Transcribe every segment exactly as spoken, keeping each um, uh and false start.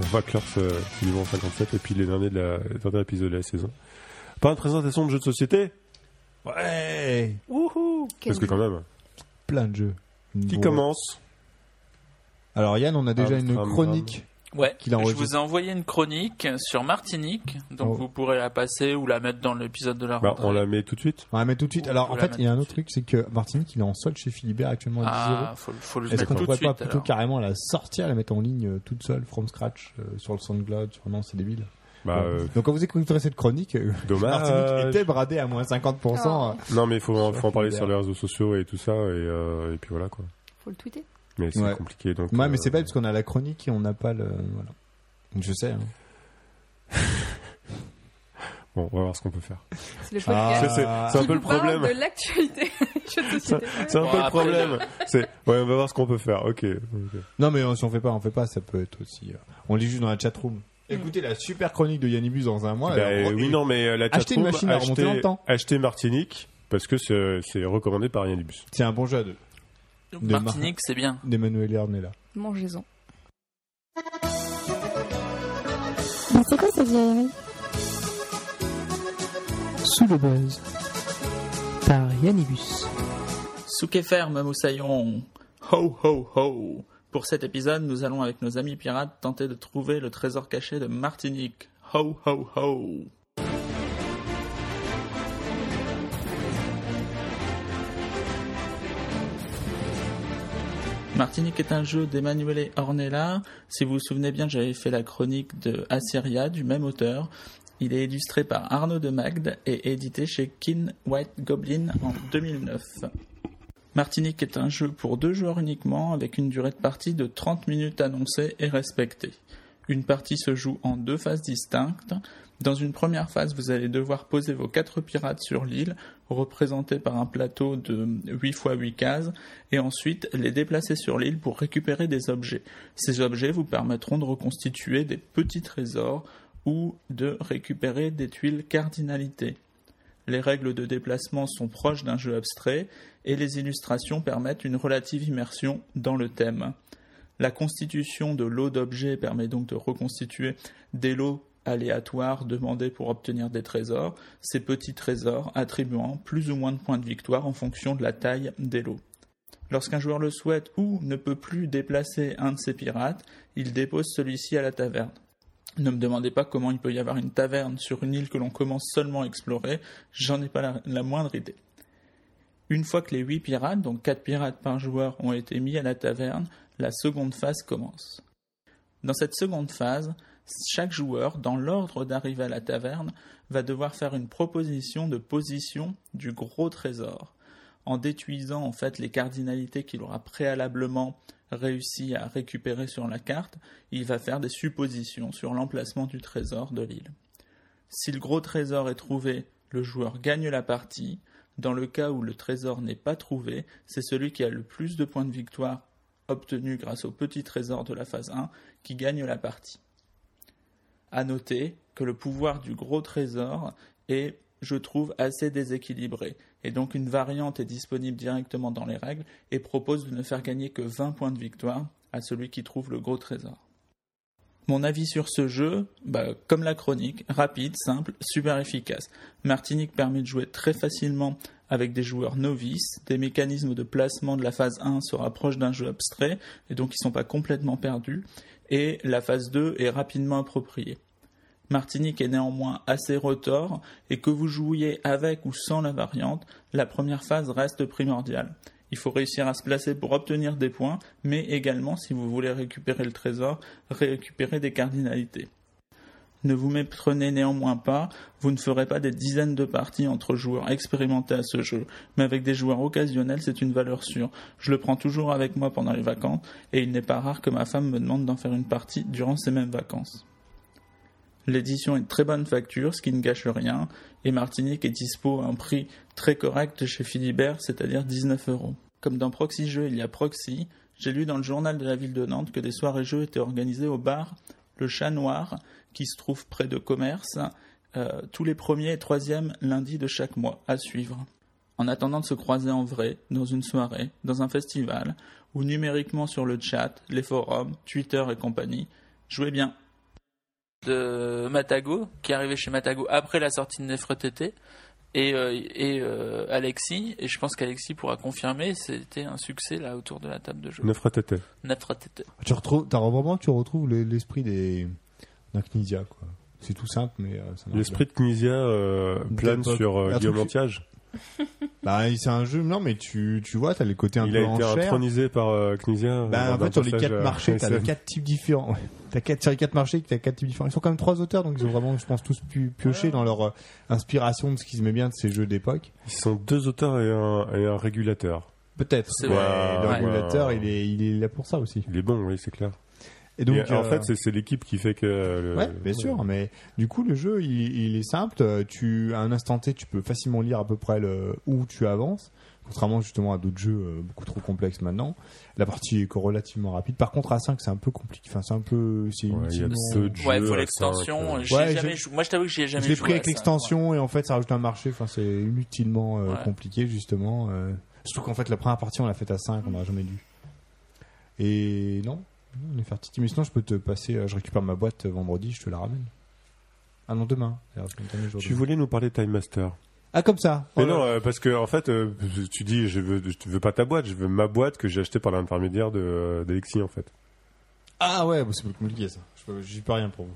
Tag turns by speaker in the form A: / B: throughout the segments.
A: Wacklers euh, niveau cinquante-sept et puis les derniers de la le dernier épisode de la saison. Pas une présentation de jeux de société. Ouais. Wouhou. Parce que quand même.
B: Plein de jeux.
A: Qui
B: Bon.
A: commence?
B: Alors Yann, on a déjà une chronique.
C: Ouais,
B: qu'il a
C: je vous ai envoyé une chronique sur Martinique, donc
B: Oh.
C: vous pourrez la passer ou la mettre dans l'épisode de la
A: Bah,
C: rentrée.
A: on la met tout de suite.
B: On la met tout de suite.
C: Ou
B: Alors
C: faut
B: en
C: la
B: fait,
C: mettre
B: il y a un
C: tout de
B: autre truc, c'est que Martinique, il est en solde chez Philibert actuellement à dix euros.
C: Ah, faut, faut le
B: Est-ce
C: mettre
B: qu'on
C: tout de
B: pourrait
C: suite.
B: pas plutôt
C: alors.
B: carrément la sortir, la mettre en ligne euh, toute seule, from scratch, euh, sur le SoundCloud, sur non, c'est débile.
A: Bah,
B: Ouais.
A: euh,
B: Donc quand vous écouterez cette chronique, euh,
A: dommage.
B: Martinique était bradé à moins cinquante pour cent.
D: Oh.
B: euh,
A: Non, mais il faut, faut en
B: Sur
A: parler
B: Philibert.
A: sur les réseaux sociaux et tout ça, et, euh, et puis voilà quoi.
D: Faut le tweeter.
A: Mais c'est
B: Ouais.
A: compliqué donc.
B: Ouais,
A: euh,
B: mais c'est bête parce qu'on a la chronique et on n'a pas le. Voilà. Donc, je sais. Hein.
A: Bon, on va voir ce qu'on peut faire.
D: C'est le
B: Ah.
D: podcast.
A: C'est- c'est- c'est un
D: qui
A: peu le
D: vous parle
A: problème.
D: de l'actualité. Jeux de société.
A: C'est un
C: Bon,
A: peu le
C: après,
A: problème. C'est, ouais, on va voir ce qu'on peut faire. Ok. ok.
B: Non, mais euh, si on fait pas, on fait pas. Ça peut être aussi. euh, On lit juste dans la chatroom. Écoutez la super chronique de Yannibus dans un mois.
A: Bah,
B: alors,
A: oui,
B: et-
A: non, mais euh, la
B: Achetez
A: chatroom,
B: une machine à remonter dans le temps.
A: Achetez Martinique parce que c'est, c'est recommandé par Yannibus.
B: C'est un bon jeu à deux. de
C: Martinique, c'est bien.
B: D'Emmanuel Ernella.
D: Mangez-en.
E: Mais c'est quoi cette vieillerie?
F: Sous le buzz par Yannibus.
C: Souquet ferme, moussaillon. Ho ho ho. Pour cet épisode, nous allons avec nos amis pirates tenter de trouver le trésor caché de Martinique. Ho ho ho. Martinique est un jeu d'Emanuele Ornella. Si vous vous souvenez bien, j'avais fait la chronique de Assyria du même auteur. Il est illustré par Arnaud de Magde et édité chez Kin White Goblin en deux mille neuf. Martinique est un jeu pour deux joueurs uniquement, avec une durée de partie de trente minutes annoncée et respectée. Une partie se joue en deux phases distinctes. Dans une première phase, vous allez devoir poser vos quatre pirates sur l'île, représentés par un plateau de huit fois huit cases, et ensuite les déplacer sur l'île pour récupérer des objets. Ces objets vous permettront de reconstituer des petits trésors ou de récupérer des tuiles cardinalité. Les règles de déplacement sont proches d'un jeu abstrait et les illustrations permettent une relative immersion dans le thème. La constitution de lots d'objets permet donc de reconstituer des lots aléatoires demandés pour obtenir des trésors, ces petits trésors attribuant plus ou moins de points de victoire en fonction de la taille des lots. Lorsqu'un joueur le souhaite ou ne peut plus déplacer un de ses pirates, il dépose celui-ci à la taverne. Ne me demandez pas comment il peut y avoir une taverne sur une île que l'on commence seulement à explorer, j'en ai pas la, la moindre idée. Une fois que les huit pirates, donc quatre pirates par joueur, ont été mis à la taverne, la seconde phase commence. Dans cette seconde phase, chaque joueur, dans l'ordre d'arrivée à la taverne, va devoir faire une proposition de position du gros trésor. En détruisant en fait les cardinalités qu'il aura préalablement réussi à récupérer sur la carte, il va faire des suppositions sur l'emplacement du trésor de l'île. Si le gros trésor est trouvé, le joueur gagne la partie. Dans le cas où le trésor n'est pas trouvé, c'est celui qui a le plus de points de victoire obtenus grâce au petit trésor de la phase un qui gagne la partie. À noter que le pouvoir du gros trésor est, je trouve, assez déséquilibré, et donc une variante est disponible directement dans les règles et propose de ne faire gagner que vingt points de victoire à celui qui trouve le gros trésor. Mon avis sur ce jeu, bah, comme la chronique, rapide, simple, super efficace. Martinique permet de jouer très facilement avec des joueurs novices, des mécanismes de placement de la phase un se rapprochent d'un jeu abstrait, et donc ils ne sont pas complètement perdus, et la phase deux est rapidement appropriée. Martinique est néanmoins assez retors, et que vous jouiez avec ou sans la variante, la première phase reste primordiale. Il faut réussir à se placer pour obtenir des points, mais également, si vous voulez récupérer le trésor, récupérer des cardinalités. Ne vous méprenez néanmoins pas, vous ne ferez pas des dizaines de parties entre joueurs expérimentés à ce jeu, mais avec des joueurs occasionnels, c'est une valeur sûre. Je le prends toujours avec moi pendant les vacances, et il n'est pas rare que ma femme me demande d'en faire une partie durant ces mêmes vacances. L'édition est de très bonne facture, ce qui ne gâche rien, et Martinique est dispo à un prix très correct chez Philibert, c'est-à-dire dix-neuf euros. Comme dans Proxy Jeux, il y a Proxy. J'ai lu dans le journal de la ville de Nantes que des soirées jeux étaient organisées au bar Le Chat Noir, qui se trouve près de Commerce, euh, tous les premiers et troisièmes lundis de chaque mois, à suivre. En attendant de se croiser en vrai, dans une soirée, dans un festival, ou numériquement sur le chat, les forums, Twitter et compagnie, jouez bien. de Matago, qui est arrivé chez Matago après la sortie de Nefertiti, et, euh, et euh, Alexis, et je pense qu'Alexis pourra confirmer, c'était un succès là autour de la table de jeu.
A: Nefertiti.
C: Nefertiti.
B: Tu retrouves, t'as vraiment, tu retrouves le- l'esprit des d'un Knizia, quoi. C'est tout simple, mais euh, ça marche
A: L'esprit de Knizia euh, plane
B: D'époque.
A: sur euh,
B: Un
A: Guillaume
B: truc-
A: Antiage.
B: bien. Bah, c'est un jeu, non, mais tu, tu vois, t'as les côtés un
A: Il
B: peu
A: a
B: en
A: été
B: chair.
A: intronisé par euh, Knizia.
B: Bah,
A: lors
B: en
A: d'un
B: fait, sur les
A: passage
B: quatre
A: à
B: marchés, t'as les
A: S M.
B: quatre types différents. Ouais. T'as quatre, sur les quatre marchés, t'as quatre types différents. Ils sont quand même trois auteurs, donc ils ont vraiment, je pense, tous pu piocher dans leur euh, inspiration de ce qu'ils aimaient bien de ces jeux d'époque.
A: Ils sont deux auteurs et un, et un régulateur.
B: Peut-être.
C: C'est
B: Ouais,
A: vrai.
B: le
A: Ouais.
B: régulateur, il est, il est là pour ça aussi.
A: Il est bon, oui, c'est clair.
B: Et donc,
A: Et en
B: euh,
A: fait, c'est, c'est l'équipe qui fait que. euh, le-
B: ouais, bien sûr, mais du coup, le jeu, il, il est simple. Euh, Tu, à un instant T, tu peux facilement lire à peu près le, où tu avances. Contrairement justement à d'autres jeux euh, beaucoup trop complexes maintenant. La partie est relativement rapide. Par contre, à cinq, c'est un peu compliqué. Enfin, c'est un peu, c'est
A: Ouais, il y a
B: inutilement-
A: peu de jeux.
C: Ouais, il faut
A: à
C: l'extension.
A: cinq, euh.
C: J'ai
B: Ouais,
C: jamais
B: j'ai-
C: jou- Moi, je t'avoue que j'y ai jamais
B: Je l'ai
C: joué
B: pris
C: à
B: avec
C: ça,
B: l'extension et en fait ça rajoute un marché. Enfin, c'est inutilement euh,
C: Ouais.
B: compliqué justement. euh. Surtout qu'en fait la première partie on l'a faite à cinq, on n'aurait jamais dû. Et non, on est Nefertiti. Mais sinon je peux te passer, euh, je récupère ma boîte euh, vendredi, je te la ramène. Ah non, demain. Alors, c'est le dernier jour
A: Tu
B: de-
A: voulais nous parler de Time Master.
B: Ah, comme ça.
A: Mais
B: Oh là
A: non,
B: là.
A: euh, parce que en fait, euh, tu dis, je veux, je veux pas ta boîte, je veux ma boîte que j'ai achetée par l'intermédiaire de euh, d'Alexis en fait.
B: Ah ouais, bah, c'est plus compliqué ça. Je peux- J'y peux rien pour vous.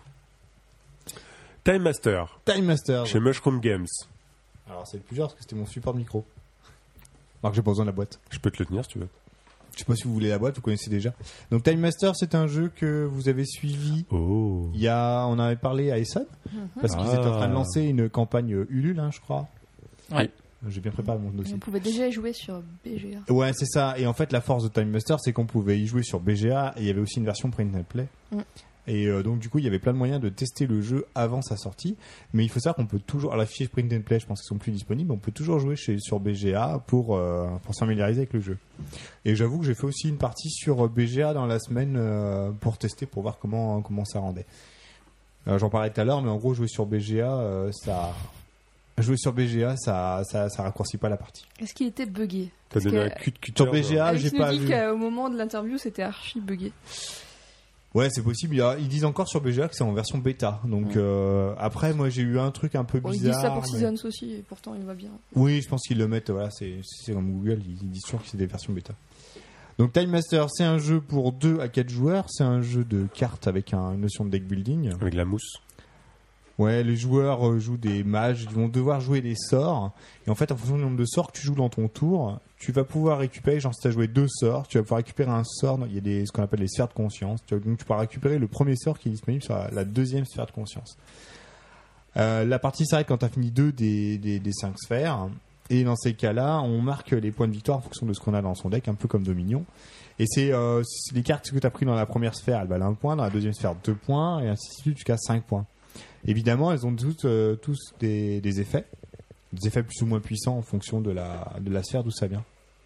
A: Time Master
B: Time Master.
A: chez Mushroom Games.
B: Alors c'est le plus dur parce que c'était mon support de micro. Alors que j'ai pas besoin de la boîte.
A: Je peux te le tenir si tu veux.
B: Je sais pas si vous voulez la boîte, vous connaissez déjà. Donc Time Master, c'est un jeu que vous avez suivi.
A: Oh.
B: Il y a, on en avait parlé à Essonne parce qu'ils
A: Ah.
B: étaient en train de lancer une campagne euh, Ulule, hein, je crois.
C: Ouais.
B: J'ai bien préparé mon dossier.
D: On pouvait déjà y jouer sur B G A.
B: Ouais, c'est ça. Et en fait, la force de Time Master, c'est qu'on pouvait y jouer sur B G A et il y avait aussi une version print and play.
D: Mm.
B: Et euh, donc, du coup, il y avait plein de moyens de tester le jeu avant sa sortie. Mais il faut savoir qu'on peut toujours. Alors, les fichiers print and play, je pense qu'ils sont plus disponibles. On peut toujours jouer chez, sur B G A pour, euh, pour se familiariser avec le jeu. Et j'avoue que j'ai fait aussi une partie sur B G A dans la semaine euh, pour tester, pour voir comment, comment ça rendait. Euh, J'en parlais tout à l'heure, mais en gros, jouer sur B G A, euh, ça. Jouer sur B G A, ça, ça, ça raccourcit pas la partie.
D: Est-ce qu'il était buggé?
A: T'as
D: Parce
A: donné
D: que
A: un cul de cul
B: Sur B G A,
D: Alex
B: j'ai
D: nous
B: pas
D: dit
B: vu.
D: qu'au moment de l'interview, c'était archi buggé.
B: Ouais, c'est possible. Il y a- Ils disent encore sur B G A que c'est en version bêta. Donc euh, après, moi, j'ai eu un truc un peu
D: Bon, ils
B: bizarre.
D: disent ça pour
B: mais-
D: Seasons aussi, et pourtant il va bien.
B: Oui, je pense qu'ils le mettent. Voilà, c'est c'est comme Google. Ils disent toujours que c'est des versions bêta. Donc Time Master, c'est un jeu pour deux à quatre joueurs. C'est un jeu de cartes avec un- une notion de deck building.
A: Avec la mousse.
B: Ouais, les joueurs euh, jouent des mages, ils vont devoir jouer des sorts. Et en fait, en fonction du nombre de sorts que tu joues dans ton tour, tu vas pouvoir récupérer, genre si tu as joué deux sorts, tu vas pouvoir récupérer un sort. Il y a des, ce qu'on appelle les sphères de conscience. Tu vas- Donc tu pourras récupérer le premier sort qui est disponible sur la, la deuxième sphère de conscience. Euh, la partie s'arrête quand tu as fini deux des, des, des cinq sphères. Et dans ces cas-là, on marque les points de victoire en fonction de ce qu'on a dans son deck, un peu comme Dominion. Et c'est euh, c'est les cartes que tu as pris dans la première sphère, elles valent un point, dans la deuxième sphère deux points, et ainsi de suite jusqu'à cinq points. Évidemment, elles ont toutes, euh, tous des, des effets, des effets plus ou moins puissants en fonction de la, de la sphère d'où ça vient.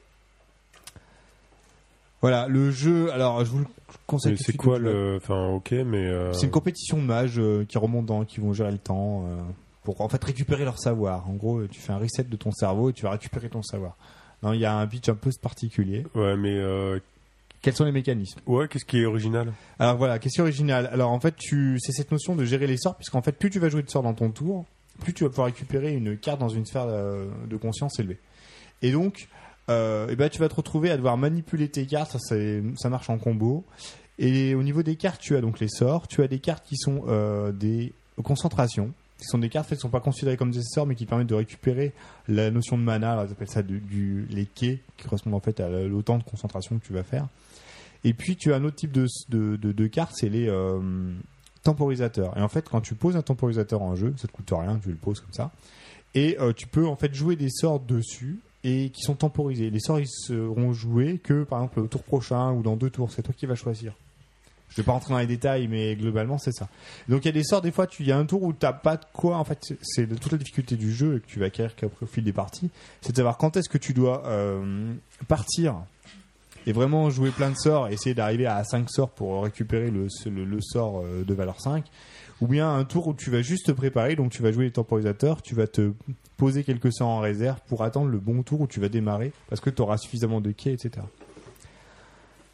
B: Voilà, le jeu, alors je vous le conseille.
A: Mais
B: tout de
A: c'est
B: suite,
A: quoi
B: donc,
A: le. Enfin, ok, mais. euh,
B: C'est une compétition de mages euh, qui remontent dans, qui vont gérer le temps euh, pour en fait récupérer leur savoir. En gros, tu fais un reset de ton cerveau et tu vas récupérer ton savoir. Non, il y a un pitch un peu particulier.
A: Ouais, mais. euh,
B: Quels sont les mécanismes?
A: Ouais, qu'est-ce qui est original?
B: Alors voilà, question originale. Alors en fait, tu, c'est cette notion de gérer les sorts, puisqu'en fait, plus tu vas jouer de sorts dans ton tour, plus tu vas pouvoir récupérer une carte dans une sphère euh, de conscience élevée. Et donc, euh, eh ben, tu vas te retrouver à devoir manipuler tes cartes. Ça, c'est, ça marche en combo. Et au niveau des cartes, tu as donc les sorts. Tu as des cartes qui sont euh, des concentrations. Ce sont des cartes en fait, qui ne sont pas considérées comme des sorts, mais qui permettent de récupérer la notion de mana. Alors, ils appellent ça du, du, les quais, qui correspondent en fait à l'autant de concentration que tu vas faire. Et puis tu as un autre type de, de, de, de cartes, c'est les euh, temporisateurs. Et en fait, quand tu poses un temporisateur en jeu, ça te coûte rien, tu le poses comme ça. Et euh, tu peux en fait jouer des sorts dessus et qui sont temporisés. Les sorts ils seront joués que par exemple au tour prochain ou dans deux tours. C'est toi qui vas choisir. Je vais pas rentrer dans les détails, mais globalement c'est ça. Donc il y a des sorts, des fois, tu il y a un tour où t'as pas de quoi. En fait, c'est- c'est toute la difficulté du jeu et que tu vas acquérir qu'après au fil des parties, c'est de savoir quand est-ce que tu dois euh, partir et vraiment jouer plein de sorts, et essayer d'arriver à cinq sorts pour récupérer le, le, le sort euh, de valeur cinq, ou bien un tour où tu vas juste te préparer, donc tu vas jouer les temporisateurs, tu vas te poser quelques sorts en réserve pour attendre le bon tour où tu vas démarrer, parce que tu auras suffisamment de quais, et cetera.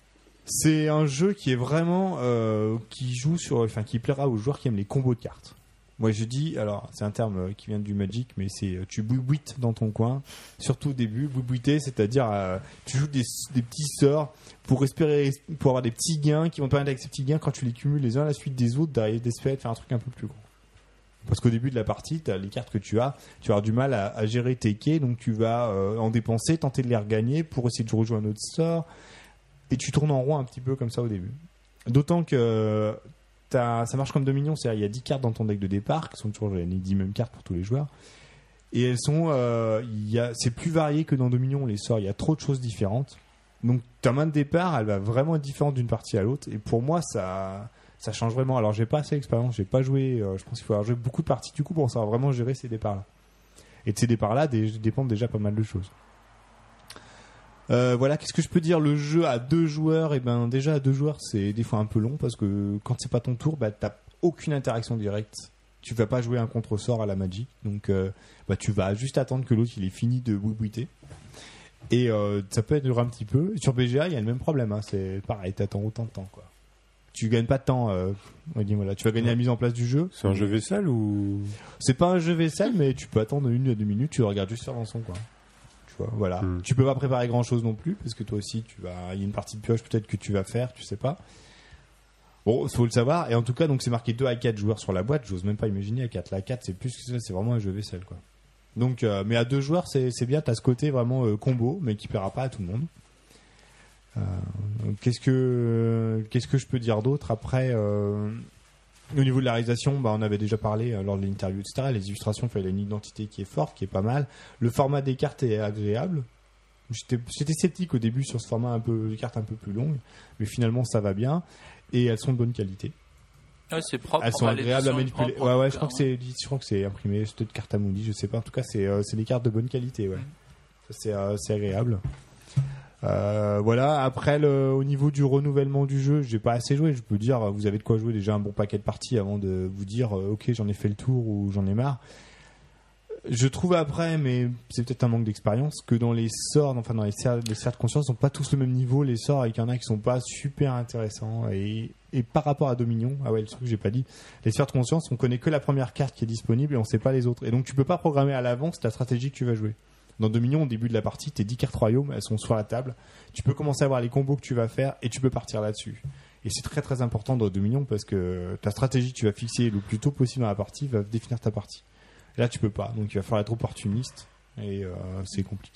B: C'est un jeu qui est vraiment euh, qui joue sur, enfin qui plaira aux joueurs qui aiment les combos de cartes. Moi je dis, alors c'est un terme qui vient du Magic, mais c'est tu boubouites dans ton coin, surtout au début, boubouiter, c'est-à-dire euh, tu joues des, des petits sorts pour espérer, pour avoir des petits gains qui vont te permettre avec ces petits gains, quand tu les cumules les uns à la suite des autres, d'espérer de faire un truc un peu plus gros. Parce qu'au début de la partie, t'as les cartes que tu as, tu vas avoir du mal à, à gérer tes quais, donc tu vas euh, en dépenser, tenter de les regagner pour essayer de rejouer un autre sort, et tu tournes en rond un petit peu comme ça au début. D'autant que t'as, ça marche comme Dominion, c'est-à-dire il y a dix cartes dans ton deck de départ, qui sont toujours les dix mêmes cartes pour tous les joueurs, et elles sont, euh, y a, c'est plus varié que dans Dominion les sorts, il y a trop de choses différentes. Donc ta main de départ, elle va vraiment être différente d'une partie à l'autre, et pour moi ça... ça change vraiment. Alors j'ai pas assez d'expérience, j'ai pas joué, euh, je pense qu'il faut avoir joué beaucoup de parties du coup pour savoir vraiment gérer ces départs là. Et de ces départs là des, dépendent déjà pas mal de choses. Euh, voilà, qu'est-ce que je peux dire, le jeu à deux joueurs, et ben déjà à deux joueurs c'est des fois un peu long parce que quand c'est pas ton tour, bah t'as aucune interaction directe. Tu vas pas jouer un contre-sort à la Magic, donc euh, bah tu vas juste attendre que l'autre il ait fini de boubouiter. Et euh, ça peut durer un petit peu. Sur B G A il y a le même problème, hein. C'est pareil, t'attends autant de temps quoi. Tu gagnes pas de temps, euh, voilà. Tu vas gagner la mise en place du jeu.
A: C'est un jeu vaisselle ou
B: c'est pas un jeu vaisselle, mais tu peux attendre une à deux minutes, tu regardes juste faire dans son coin. Tu vois, voilà. Mm. Tu peux pas préparer grand chose non plus, parce que toi aussi, tu vas, il y a une partie de pioche peut-être que tu vas faire, tu sais pas. Bon, faut le savoir. Et en tout cas, donc c'est marqué deux à quatre joueurs sur la boîte. J'ose même pas imaginer à quatre. La quatre, c'est plus que ça, c'est vraiment un jeu vaisselle, quoi. Donc, euh, mais à deux joueurs, c'est, c'est bien. T'as ce côté vraiment euh, combo, mais qui plaira pas à tout le monde. Euh, qu'est-ce que euh, qu'est-ce que je peux dire d'autre après euh, au niveau de la réalisation, bah, on avait déjà parlé euh, lors de l'interview, et cetera. Les illustrations, il y a une identité qui est forte, qui est pas mal. Le format des cartes est agréable. J'étais, j'étais sceptique au début sur ce format un peu, des cartes un peu plus longues, mais finalement ça va bien et elles sont de bonne qualité.
C: Ouais, c'est propre.
B: Elles sont agréables à manipuler. Ouais, ouais, je crois que c'est, je crois que c'est imprimé, c'est peut-être carte à Moody, je sais pas. En tout cas, c'est, euh, c'est des cartes de bonne qualité, ouais. Mm. Ça, c'est, euh, c'est agréable. Euh, voilà. Après, le, au niveau du renouvellement du jeu, j'ai pas assez joué. Je peux dire, vous avez de quoi jouer déjà un bon paquet de parties avant de vous dire, euh, ok, j'en ai fait le tour ou j'en ai marre. Je trouve après, mais c'est peut-être un manque d'expérience, que dans les sorts, enfin dans les sphères, les sphères de conscience, ils sont pas tous le même niveau. Les sorts, et qu'il y en a qui sont pas super intéressants. Et, et par rapport à Dominion, ah ouais, le truc que j'ai pas dit, les sphères de conscience, on connaît que la première carte qui est disponible et on sait pas les autres. Et donc tu peux pas programmer à l'avance la stratégie que tu vas jouer. Dans Dominion, au début de la partie, tes dix cartes royaumes, elles sont sur la table. Tu peux commencer à voir les combos que tu vas faire et tu peux partir là-dessus. Et c'est très très important dans Dominion parce que ta stratégie que tu vas fixer le plus tôt possible dans la partie va définir ta partie. Là, tu peux pas. Donc, il va falloir être opportuniste et euh, c'est compliqué.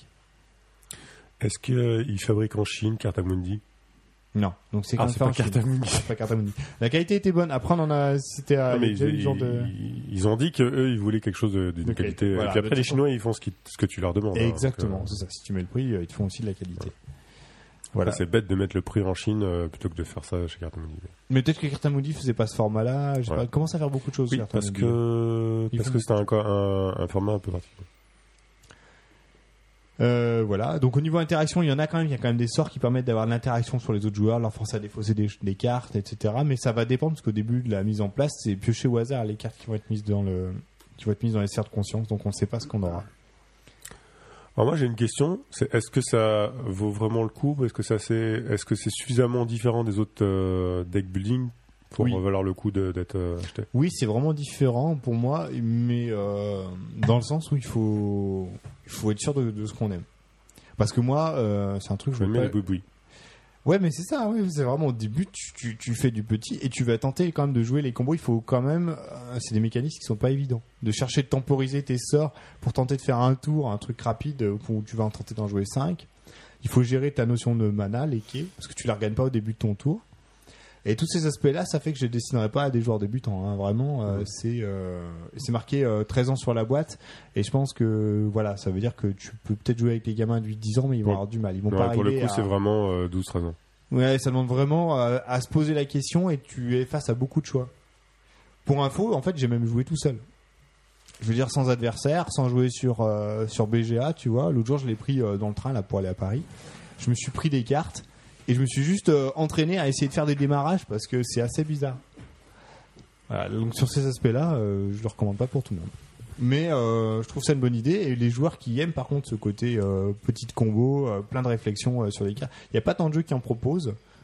A: Est-ce qu'ils euh, fabriquent en Chine Cartamundi?
B: Non. Donc, c'est,
A: ah, c'est pas Cartamundi.
B: C'est pas Cartamundi. La qualité était bonne. Après, on en a. C'était à.
A: Non, mais ils,
B: ils,
A: genre de... ils ont dit qu'eux, ils voulaient quelque chose de, de, de qualité. qualité. Voilà, et puis après, les Chinois, ils font ce, qui, ce que tu leur demandes.
B: Exactement.
A: Hein, donc,
B: c'est ça. Si tu mets le prix, ils te font aussi de la qualité.
A: Ouais. Voilà. Ça, c'est bête de mettre le prix en Chine euh, plutôt que de faire ça chez Cartamundi.
B: Mais peut-être que Cartamundi faisait pas ce format-là. Je sais ouais. pas. Commence à faire beaucoup de choses.
A: Oui, parce que parce que c'était un, un, un format un peu particulier.
B: Euh, voilà. Donc au niveau interaction, il y en a quand même. Il y a quand même des sorts qui permettent d'avoir de l'interaction sur les autres joueurs, leur forcer à défausser des, des cartes, et cetera. Mais ça va dépendre parce qu'au début de la mise en place, c'est piocher au hasard les cartes qui vont être mises dans le, qui vont être mises dans les sphères de conscience. Donc on ne sait pas ce qu'on aura.
A: Alors moi j'ai une question, c'est est-ce que ça vaut vraiment le coup? Est-ce que ça c'est, est-ce que c'est suffisamment différent des autres euh, deck building pour oui. valoir le coup de, d'être euh, acheté?
B: Oui, c'est vraiment différent pour moi, mais euh, dans le sens où il faut, il faut être sûr de, de ce qu'on aime. Parce que moi, euh, c'est un truc.
A: Je me mets les boubouis.
B: Ouais, mais c'est ça, ouais, c'est vraiment au début, tu, tu, tu fais du petit et tu vas tenter quand même de jouer les combos. Il faut quand même, euh, c'est des mécanismes qui sont pas évidents. De chercher de temporiser tes sorts pour tenter de faire un tour, un truc rapide où tu vas en tenter d'en jouer cinq. Il faut gérer ta notion de mana, les quais, parce que tu la regagnes pas au début de ton tour. Et tous ces aspects-là, ça fait que je ne destinerai pas à des joueurs débutants. Hein. Vraiment, euh, c'est, euh, c'est marqué euh, treize ans sur la boîte. Et je pense que voilà, ça veut dire que tu peux peut-être jouer avec les gamins de huit dix ans, mais ils vont ouais. avoir du mal. Ils vont
A: ouais,
B: pas
A: pour le coup,
B: à...
A: c'est vraiment euh, douze treize ans.
B: Ouais, ça demande vraiment euh, à se poser la question et tu es face à beaucoup de choix. Pour info, en fait, j'ai même joué tout seul. Je veux dire, sans adversaire, sans jouer sur, euh, sur B G A, tu vois. L'autre jour, je l'ai pris euh, dans le train là pour aller à Paris. Je me suis pris des cartes. Et je me suis juste euh, entraîné à essayer de faire des démarrages parce que c'est assez bizarre. Voilà, donc sur ces aspects-là, euh, je le recommande pas pour tout le monde. Mais euh, je trouve ça une bonne idée. Et les joueurs qui aiment par contre ce côté euh, petite combo, euh, plein de réflexions euh, sur les cartes. Il n'y a pas tant de jeux qui en proposent.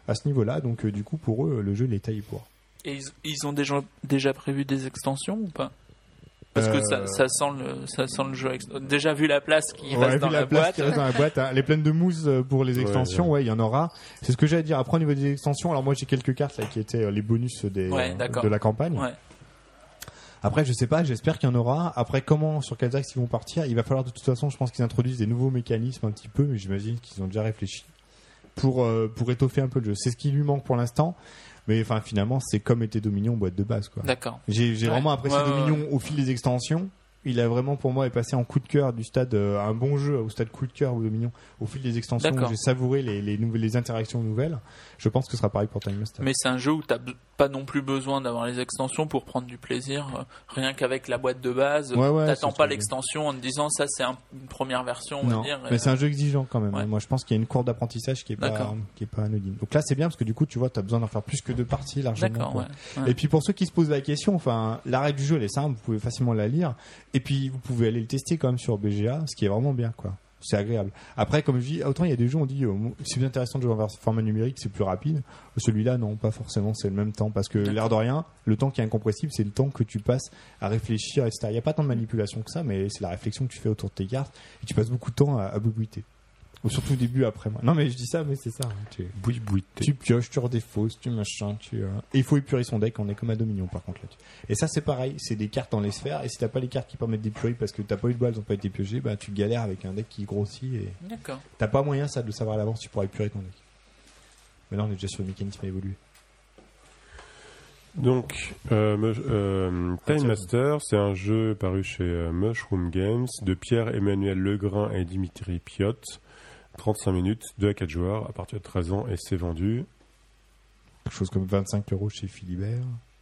B: à ce niveau-là. Donc, euh, du coup, pour eux, le jeu, il est taillé pour.
C: Et ils, ils ont déjà, déjà prévu des extensions ou pas? Parce que ça,
B: Euh,
C: ça, sent le, ça sent le jeu. ex- Déjà vu la place qui
B: Ouais,
C: reste
B: vu
C: dans
B: la,
C: la,
B: place
C: boîte.
B: qui reste dans la boîte, hein. Elle est pleine de mousse euh, pour les extensions.
A: Ouais,
B: Ouais, il y en aura. C'est ce que j'allais dire. Après, au niveau des extensions, alors moi, j'ai quelques cartes là qui étaient euh, les bonus des,
C: Ouais,
B: euh,
C: d'accord.
B: de la campagne.
C: Ouais.
B: Après, je sais pas, j'espère qu'il y en aura. Après, comment, sur quels axes ils vont partir? Il va falloir de toute façon, je pense qu'ils introduisent des nouveaux mécanismes un petit peu, mais j'imagine qu'ils ont déjà réfléchi pour, euh, pour étoffer un peu le jeu. C'est ce qui lui manque pour l'instant. Mais enfin, finalement, c'est comme était Dominion boîte de base, quoi.
C: D'accord.
B: J'ai, j'ai
C: Ouais.
B: vraiment apprécié
C: Ouais, ouais,
B: Dominion
C: ouais.
B: au fil des extensions. Il a vraiment, pour moi, est passé en coup de cœur du stade, euh, un bon jeu au stade coup de cœur ou Dominion au fil des extensions.
C: D'accord.
B: Où j'ai savouré les, les nouvelles, les interactions nouvelles. Je pense que ce sera pareil pour Time Master.
C: Mais c'est un jeu où t'as b- pas non plus besoin d'avoir les extensions pour prendre du plaisir. euh, rien qu'avec la boîte de base,
B: Ouais, ouais,
C: t'attends
B: c'est
C: pas
B: ce que-
C: l'extension en te disant ça c'est un- une première version, on
B: Non,
C: va dire.
B: mais
C: et,
B: c'est un jeu exigeant quand même.
C: Ouais.
B: Moi, je pense qu'il y a une courbe d'apprentissage qui est pas,
C: D'accord.
B: qui est pas anodine. Donc là, c'est bien parce que du coup, tu vois, t'as besoin d'en faire plus que deux parties largement.
C: D'accord,
B: quoi.
C: ouais. Ouais.
B: Et puis pour ceux qui se posent la question, enfin, la règle du jeu elle est simple, vous pouvez facilement la lire. Et puis vous pouvez aller le tester quand même sur B G A, ce qui est vraiment bien, quoi. C'est agréable. Après, comme je dis, autant il y a des jeux, on dit, euh, c'est plus intéressant de jouer en format numérique, c'est plus rapide. Celui-là, non, pas forcément, c'est le même temps. Parce que
C: D'accord.
B: l'air de rien, le temps qui est incompressible, c'est le temps que tu passes à réfléchir, et cetera. Il n'y a pas tant de manipulation que ça, mais c'est la réflexion que tu fais autour de tes cartes. Et tu passes beaucoup de temps à, à boubouiter. Ou surtout au début, après moi. Non, mais je dis ça, mais c'est ça. hein. Tu,
A: Boui boui.
B: tu pioches, tu redéfausses, tu machin, tu. euh, Et il faut épurer son deck, on est comme à Dominion par contre là-dessus. Et ça, c'est pareil, c'est des cartes dans les sphères. Et si t'as pas les cartes qui permettent d'épurer parce que t'as pas eu de balles, elles ont pas été piochées, bah tu galères avec un deck qui grossit et
C: D'accord.
B: t'as pas moyen ça de le savoir à l'avance, tu pourras épurer ton deck. Mais là, on est déjà sur le mécanisme à évoluer.
A: Donc, euh, me- euh, Time Master, c'est un jeu paru chez euh, Mushroom Games de Pierre-Emmanuel Legrain et Dimitri Piot. trente-cinq minutes, deux à quatre joueurs, à partir de treize ans, et c'est vendu.
B: Quelque chose comme vingt-cinq euros chez Philibert.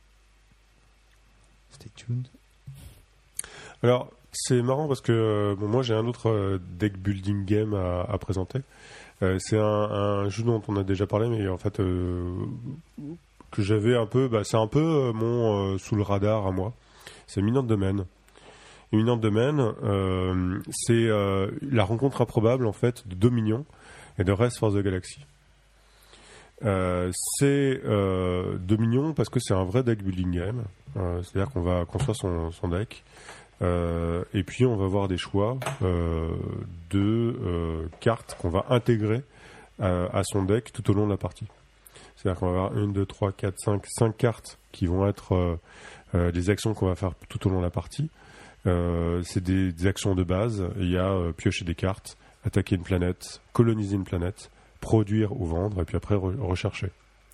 B: Stay tuned.
A: Alors, c'est marrant parce que euh, bon, moi j'ai un autre euh, deck building game à, à présenter. Euh, c'est un, un jeu dont on a déjà parlé, mais en fait euh, que j'avais un peu, bah, c'est un peu euh, mon euh, sous le radar à moi. C'est Minant Domain. Et Minant Domain, euh, c'est euh, la rencontre improbable en fait de Dominion et de Race for the Galaxy. Euh, c'est euh, Dominion parce que c'est un vrai deck building game. Euh, c'est-à-dire qu'on va construire son, son deck. Euh, et puis on va avoir des choix euh, de euh, cartes qu'on va intégrer à, à son deck tout au long de la partie. C'est-à-dire qu'on va avoir une, deux, trois, quatre, cinq, cinq cartes qui vont être euh, euh, des actions qu'on va faire tout au long de la partie. Euh, c'est des, des actions de base. Il y a euh, piocher des cartes, attaquer une planète, coloniser une planète, produire ou vendre, et puis après re- rechercher.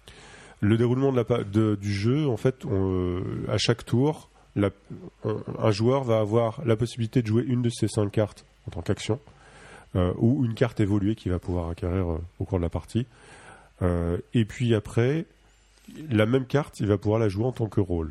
A: Le déroulement de la, pa- de, du jeu, en fait, on, euh, à chaque tour, La, on, un joueur va avoir la possibilité de jouer une de ces cinq cartes en tant qu'action, euh, ou une carte évoluée qu'il va pouvoir acquérir euh, au cours de la partie. Euh, et puis après, la même carte, il va pouvoir la jouer en tant que rôle.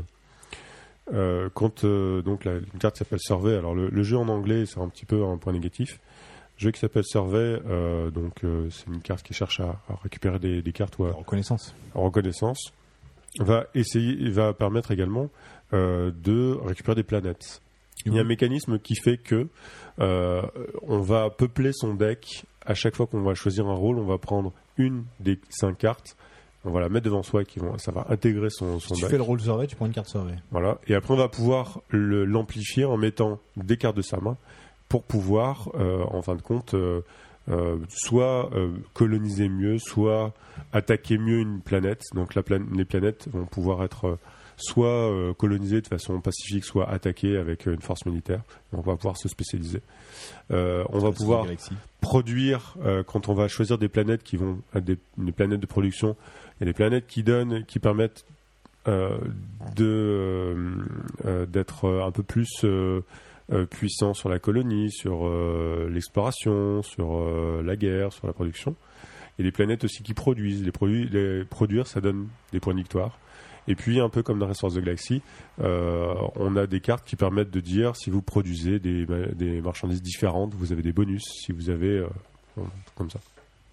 A: Euh, quand euh, donc la, une carte s'appelle Survey, alors le, le jeu en anglais c'est un petit peu un point négatif. Le jeu qui s'appelle Survey, euh, donc euh, c'est une carte qui cherche à, à récupérer des, des cartes ou à,
B: La reconnaissance.
A: en reconnaissance, va essayer, va permettre également euh, de récupérer des planètes. Il y a un mécanisme qui fait que euh, on va peupler son deck. À chaque fois qu'on va choisir un rôle, on va prendre une des cinq cartes, on va la mettre devant soi et qui vont, ça va intégrer son, son
B: Si tu
A: deck.
B: fais le rôle survey, tu prends une carte survey.
A: Voilà. Et après, on va pouvoir le- l'amplifier en mettant des cartes de sa main pour pouvoir, euh, en fin de compte, euh, euh, soit euh, coloniser mieux, soit attaquer mieux une planète. Donc la plan- les planètes vont pouvoir être euh, soit euh, colonisées de façon pacifique, soit attaquées avec euh, une force militaire. On va pouvoir se spécialiser. Euh, on va pouvoir
B: Galaxy.
A: produire, euh, quand on va choisir des planètes qui vont être des, des planètes de production, il y a des planètes qui donnent, qui permettent euh, de euh, euh, d'être un peu plus euh, euh, puissant sur la colonie, sur euh, l'exploration, sur euh, la guerre, sur la production. Et les planètes aussi qui produisent. Les produits, les produire, ça donne des points de victoire. Et puis, un peu comme dans Race for the Galaxy, euh, on a des cartes qui permettent de dire si vous produisez des, des marchandises différentes, vous avez des bonus. Si vous avez... Euh, comme ça.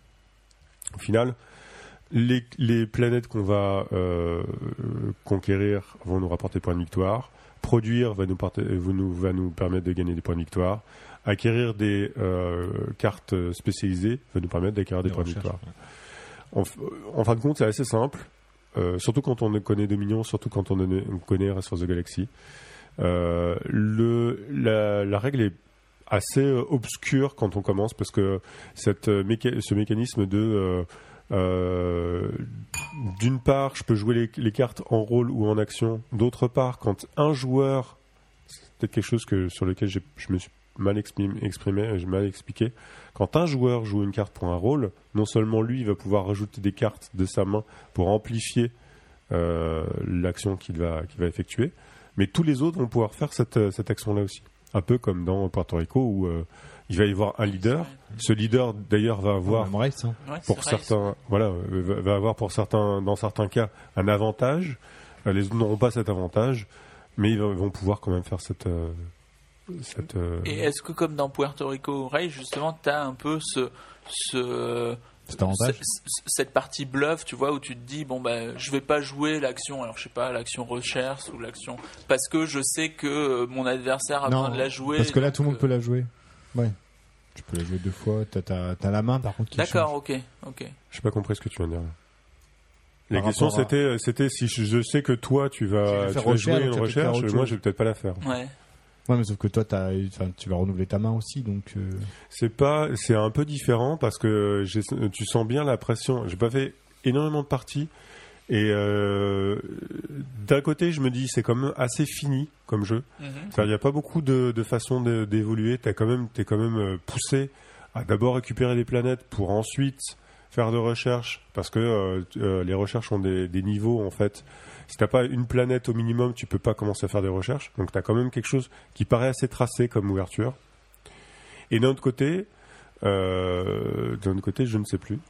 A: Au final, les, les planètes qu'on va euh, conquérir vont nous rapporter des points de victoire. Produire va nous, porter, va nous, va nous permettre de gagner des points de victoire. Acquérir des euh, cartes spécialisées va nous permettre d'acquérir des
B: Des
A: points de
B: recherches,
A: victoire. en, en fin de compte, c'est assez simple, euh, surtout quand on connaît Dominion, surtout quand on, on connaît Race for the Galaxy. Euh, le, la, la règle est assez obscure quand on commence parce que cette méca- ce mécanisme de euh, euh, d'une part je peux jouer les, les cartes en rôle ou en action, d'autre part quand un joueur, c'est peut-être quelque chose que, sur lequel j'ai, je me suis mal exprimé, exprimé j'ai mal expliqué, quand un joueur joue une carte pour un rôle, non seulement lui il va pouvoir rajouter des cartes de sa main pour amplifier euh, l'action qu'il va, qu'il va effectuer, mais tous les autres vont pouvoir faire cette, cette action-là aussi. Un peu comme dans Puerto Rico où euh, il va y avoir un leader. Ce leader, d'ailleurs, va avoir,
B: Même race, hein.
C: Ouais,
A: pour
C: c'est
A: certains,
C: Race.
A: voilà, euh, va, va avoir pour certains, dans certains cas, un avantage. Euh, les autres n'auront pas cet avantage, mais ils vont, vont pouvoir quand même faire cette. Euh, cette euh,
C: Et est-ce que comme dans Puerto Rico Ray, justement, tu as un peu ce, ce,
B: Cet avantage.
C: ce- cette partie bluff, tu vois, où tu te dis, bon, bah, je vais pas jouer l'action, alors je sais pas, l'action recherche ou l'action. Parce que je sais que euh, mon adversaire a besoin de la jouer.
B: parce que là,
C: donc,
B: tout le monde
C: euh,
B: peut la jouer. Ouais. Tu peux la jouer deux fois. T'as, t'as, t'as la main, par contre, qui
C: D'accord,
B: change.
C: ok, ok.
A: J'ai pas compris ce que tu viens de dire. Là. La
B: Par
A: question
B: rapport à-
A: c'était, c'était si je, je sais que toi tu
B: Tu vas
A: vas,
B: faire
A: tu vas
B: recherche,
A: jouer
B: donc
A: une
B: tu vas peut-être faire
A: recherche,
B: autre
A: moi
B: chose.
A: je vais peut-être pas la faire.
C: Ouais.
B: Ouais, mais sauf que toi, t'as, enfin, tu vas renouveler ta main aussi, donc. Euh...
A: C'est pas, c'est un peu différent parce que j'ai, tu sens bien la pression. J'ai pas fait énormément de parties et euh, d'un côté je me dis c'est quand même assez fini comme jeu.
C: Mhm.
A: Il n'y a pas beaucoup de, de façons de, d'évoluer. T'as quand même, t'es quand même euh, poussé à d'abord récupérer des planètes pour ensuite faire de recherche parce que euh, euh, les recherches ont des, des niveaux en fait. Si t'as pas une planète au minimum, tu peux pas commencer à faire des recherches. Donc t'as quand même quelque chose qui paraît assez tracé comme ouverture. Et d'un autre côté, euh, d'un autre côté, je ne sais plus.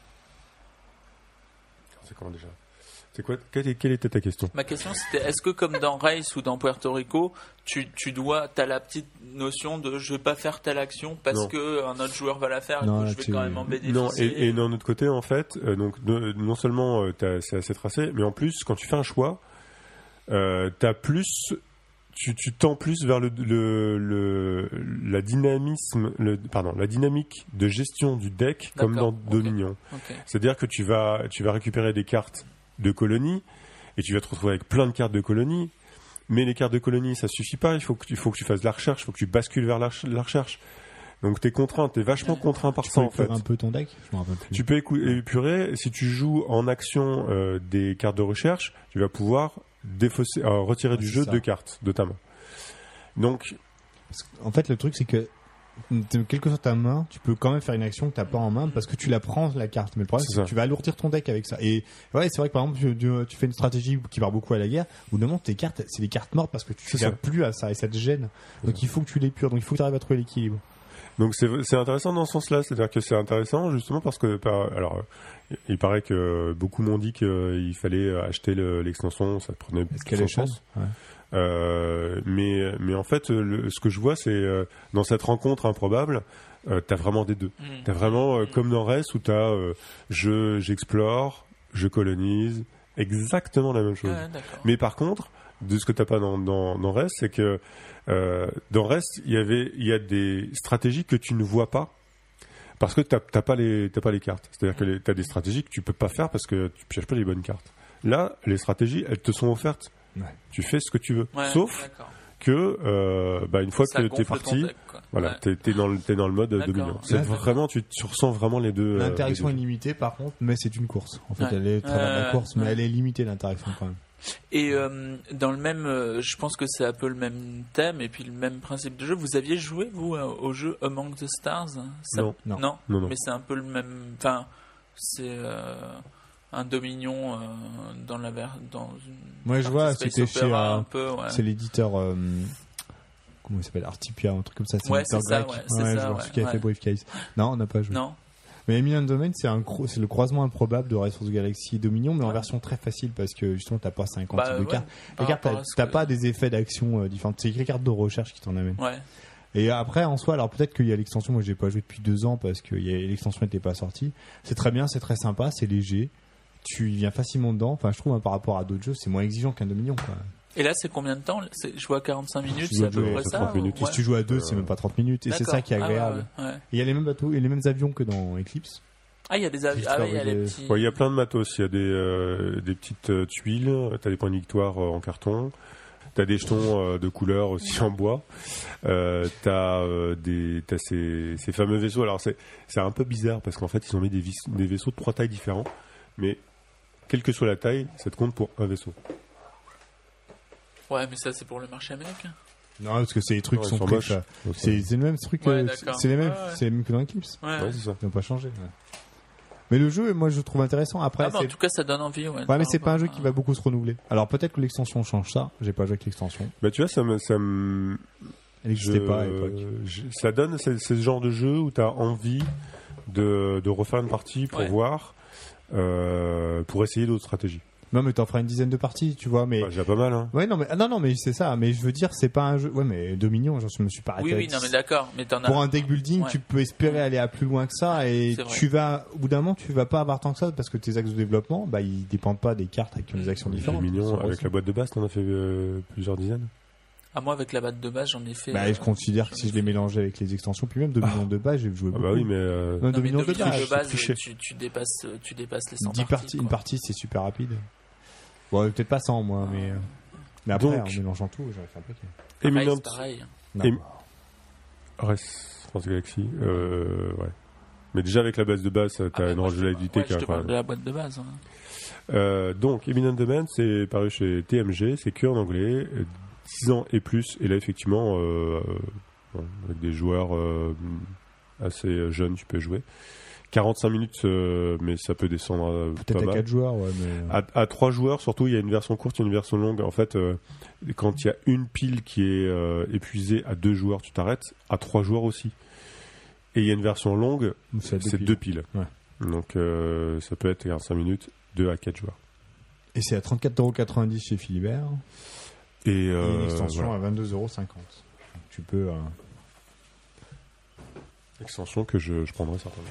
A: C'est comment déjà ? C'est quoi ? Quelle, quelle était ta question ?
C: Ma question c'était, est-ce que comme dans Race ou dans Puerto Rico, tu, tu dois, t'as la petite notion de je vais pas faire telle action parce
A: Non.
C: que un autre joueur va la faire et
B: Non,
C: que
B: là,
C: je vais
B: tu-
C: quand même en bénéficier.
A: Non, et, et d'un autre côté, en fait, euh, donc de- non seulement euh, t'as- c'est assez tracé, mais en plus, quand tu fais un choix, euh, t'as plus, tu, tu tends plus vers le, le, le la dynamisme, le, pardon, la dynamique de gestion du deck comme dans
C: D'accord, ok.
A: Dominion.
C: Ok.
A: C'est-à-dire que tu vas, tu vas récupérer des cartes de colonies et tu vas te retrouver avec plein de cartes de colonies. Mais les cartes de colonies, ça suffit pas. Il faut que tu, il faut que tu fasses de la recherche, il faut que tu bascules vers la, ch- la recherche. Donc t'es contraint, t'es vachement contraint par
B: Tu
A: ça
B: peux
A: en fait.
B: épurer un peu ton deck. Je me rappelle plus.
A: Tu peux écou- épurer, si tu joues en action euh, des cartes de recherche, tu vas pouvoir défausser, euh, retirer
B: Ouais,
A: du
B: c'est
A: jeu
B: ça.
A: deux cartes de ta main. Donc,
B: Parce qu'en fait, le truc, c'est que quelle que soit ta main, tu peux quand même faire une action que t'as pas en main parce que tu la prends la carte. Mais le problème,
A: C'est
B: c'est,
A: ça.
B: que tu vas alourdir ton deck avec ça. Et ouais, c'est vrai que par exemple, tu, tu- tu fais une stratégie qui part beaucoup à la guerre, ou non, tes cartes, c'est des cartes mortes parce que tu
A: C'est
B: n'as
A: ça.
B: plus à ça et ça te gêne. Donc il faut que tu l'épures. Donc il faut que tu arrives à trouver l'équilibre.
A: donc c'est, c'est intéressant dans ce sens-là. C'est-à-dire que c'est intéressant justement parce que, par- alors, euh, il paraît que beaucoup m'ont dit qu'il fallait acheter le- l'extension, ça prenait
B: Est-ce
A: tout
B: qu'elle
A: son
B: est chance
A: sens.
B: ouais.
A: Euh, mais, mais en fait, le- ce que je vois, c'est euh, dans cette rencontre improbable, euh, t'as vraiment des deux.
C: Mm.
A: T'as vraiment, euh, comme dans Rest, où t'as euh, je, j'explore, je colonise, exactement la même chose.
C: Ouais, d'accord.
A: Mais par contre, de ce que t'as pas dans, dans, dans Rest, c'est que euh, dans Rest, il y avait, il y a des stratégies que tu ne vois pas parce que t'as, t'as pas les, t'as pas les cartes. C'est-à-dire que les- t'as des stratégies que tu peux pas faire parce que tu pièges pas les bonnes cartes. Là, les stratégies, elles te sont offertes.
B: Ouais.
A: Tu fais ce que tu veux,
C: Ouais,
A: sauf
C: d'accord.
A: que euh, bah, une fois
C: Ça
A: que
C: gonfle
A: t'es
C: ton
A: parti,
C: deck, quoi.
A: voilà,
C: Ouais.
A: t'es, t'es dans le, t'es dans le mode
C: D'accord.
A: Dominion. C'est
B: Là,
A: vraiment, tu, tu ressens vraiment les deux. euh,
B: L'interaction
A: les
B: est
A: deux.
B: limitée par contre, mais c'est une course. En fait,
C: Ouais.
B: elle est très
C: Euh,
B: la course, mais
C: ouais.
B: elle est limitée l'interaction quand même.
C: Et euh, dans le même, euh, je pense que c'est un peu le même thème et puis le même principe de jeu. Vous aviez joué vous euh, au jeu Among the Stars Ça-
A: Non.
B: Non.
C: non,
A: Non, non.
C: mais c'est un peu le même. Enfin, c'est euh, un Dominion euh, dans la ver- dans une.
B: Moi, je
C: partie
B: vois,
C: space
B: c'était chez,
C: opera
B: euh,
C: un peu. Ouais.
B: C'est l'éditeur. euh, comment il s'appelle, Artipia, un truc comme ça. C'est
C: Ouais,
B: l'éditeur
C: c'est ça,
B: grec.
C: ouais, c'est ça,
B: je vois,
C: ouais,
B: celui qui a
C: ouais.
B: fait Briefcase. Non, on n'a pas joué.
C: Non.
B: Mais Eminent Domain, c'est, un gros, c'est le croisement improbable de Rise of the Galaxy et Dominion, mais en
C: Ouais.
B: version très facile parce que justement, t'as pas cinquante
C: Bah,
B: types de
C: ouais,
B: cartes.
C: par
B: Les cartes,
C: rapport
B: t'as,
C: à ce
B: t'as
C: que-
B: pas des effets d'action euh, différents. C'est les cartes de recherche qui t'en amènent.
C: Ouais.
B: Et après, en soi, alors peut-être qu'il y a l'extension. Moi, j'ai pas joué depuis deux ans parce que y a, l'extension n'était pas sortie. C'est très bien, c'est très sympa, c'est léger. Tu y viens facilement dedans. Enfin, je trouve, hein, par rapport à d'autres jeux, c'est moins exigeant qu'un Dominion, quoi.
C: Et là, c'est combien de temps C'est- Je vois quarante-cinq minutes,
B: Tu
C: c'est
B: dois
C: à peu
B: jouer
C: près
A: sur
C: ça
A: trente
C: ou-
A: minutes.
B: Et si
C: ouais.
B: tu joues à deux, c'est même pas trente minutes. Et c'est
C: D'accord.
B: ça qui est
C: Ah ouais,
B: agréable.
C: ouais, ouais.
B: Et il y a les mêmes bateaux et les mêmes avions que dans Eclipse.
C: Ah, il y a des avis.
B: Qui
C: Ah oui, il y a les
B: fabriquent
C: petits.
A: Ouais, il y a plein de matos. Il y a des, euh, des petites euh, tuiles, tu as des points de victoire euh, en carton, tu as des jetons euh, de couleur aussi en bois, euh, tu as euh, des, t'as ces, ces fameux vaisseaux. Alors c'est, c'est un peu bizarre parce qu'en fait ils ont mis des, vis- des vaisseaux de trois tailles différents, mais quelle que soit la taille, ça te compte pour un vaisseau.
C: Ouais, mais ça, c'est pour le marché américain.
B: Non, parce que c'est les trucs
A: Ouais,
B: qui
A: ils
B: sont
A: sont
B: pris.
A: moches.
B: ça.
A: Donc,
B: C'est c'est le même truc.
C: Ouais,
B: euh,
C: d'accord.
B: c'est les mêmes.
C: Ouais, ouais.
B: C'est les mêmes que dans Eclipse.
C: Ouais.
A: Ouais, c'est ça.
B: Ils n'ont pas changé. Ouais. Mais le jeu, moi, je le trouve intéressant. Après,
C: Ah, bah, en
B: c'est.
C: tout cas, ça donne envie. Ouais,
B: Ouais, mais c'est pas un jeu
C: Enfin,
B: qui va beaucoup se renouveler. Alors peut-être que l'extension change ça. J'ai pas joué avec l'extension.
A: Bah tu vois, ça me, ça me,
B: Elle n'existait
A: je-
B: pas à l'époque.
A: je- ça donne, c'est, c'est ce genre de jeu où tu as envie de, de refaire une partie pour
C: Ouais.
A: voir, euh, pour essayer d'autres stratégies.
B: Non, mais t'en feras une dizaine de parties, tu vois. Mais
A: Bah, déjà pas mal, hein.
B: ouais, non, mais ah, non, non, mais c'est ça. Mais je veux dire, c'est pas un jeu. Ouais, mais Dominion, je me suis pas arrêté.
C: Oui, oui,
B: avec
C: non, mais
B: dix.
C: d'accord. Mais t'en as.
B: Pour un deck building,
C: Ouais.
B: tu peux espérer aller à plus loin que ça, et
C: C'est vrai.
B: tu vas, au bout d'un moment, tu vas pas avoir tant que ça parce que tes axes de développement, bah, ils dépendent pas des cartes avec des actions
A: C'est
B: différentes.
A: mignon.
B: Ils sont
A: Avec
B: aussi.
A: la boîte de base, t'en as fait euh, plusieurs dizaines.
C: Ah, moi, avec la batte de base, j'en ai fait.
B: Bah,
C: euh,
B: je considère que
C: j'en
B: si
C: ai
B: je les
C: fait.
B: mélangeais avec les extensions, puis même Dominion de base, j'ai joué
A: Ah
B: beaucoup.
A: bah oui, mais euh,
B: Non,
C: Non, mais
B: Dominion de
C: Dominion
B: base,
C: de base,
A: triché.
C: tu, tu dépasses, tu dépasses les cent
B: dix parties, une
C: quoi.
B: partie, c'est super rapide. Bon, peut-être pas cent, moi, mais, euh, mais après,
A: Donc-
B: en mélangeant tout, j'aurais fait un paquet.
A: Eminent
C: Pareil, c'est pareil.
B: Non.
A: Et- Reste France Galaxy, euh, ouais. Mais déjà avec la base de base, t'as
C: Ah, bah,
A: une
C: moi, je te
A: rejouabilité
C: parle-
A: qui est
C: ouais, je te parle
A: incroyable.
C: de la boîte de base. hein.
A: Euh, donc, Eminent Domain, c'est paru chez T M G, c'est que en anglais, euh, dix ans et plus, et là effectivement, euh, euh, bon, avec des joueurs euh, assez jeunes, tu peux jouer. quarante-cinq minutes, euh, mais ça peut descendre euh,
B: Peut-être
A: pas
B: à
A: mal.
B: quatre joueurs, ouais, mais.
A: À, à trois joueurs, surtout, il y a une version courte et une version longue. En fait, euh, quand il y a une pile qui est euh, épuisée à deux joueurs, tu t'arrêtes. À trois joueurs aussi. Et il y a une version longue,
B: C'est à deux
A: c'est
B: piles.
A: deux piles.
B: Ouais.
A: Donc euh, ça peut être quarante-cinq minutes, deux à quatre joueurs.
B: Et c'est à trente-quatre euros quatre-vingt-dix chez Philibert.
A: Et,
B: Et
A: euh,
B: une extension
A: voilà.
B: à vingt-deux euros cinquante. Donc, tu peux. euh,
A: Extension que je, je prendrai certainement.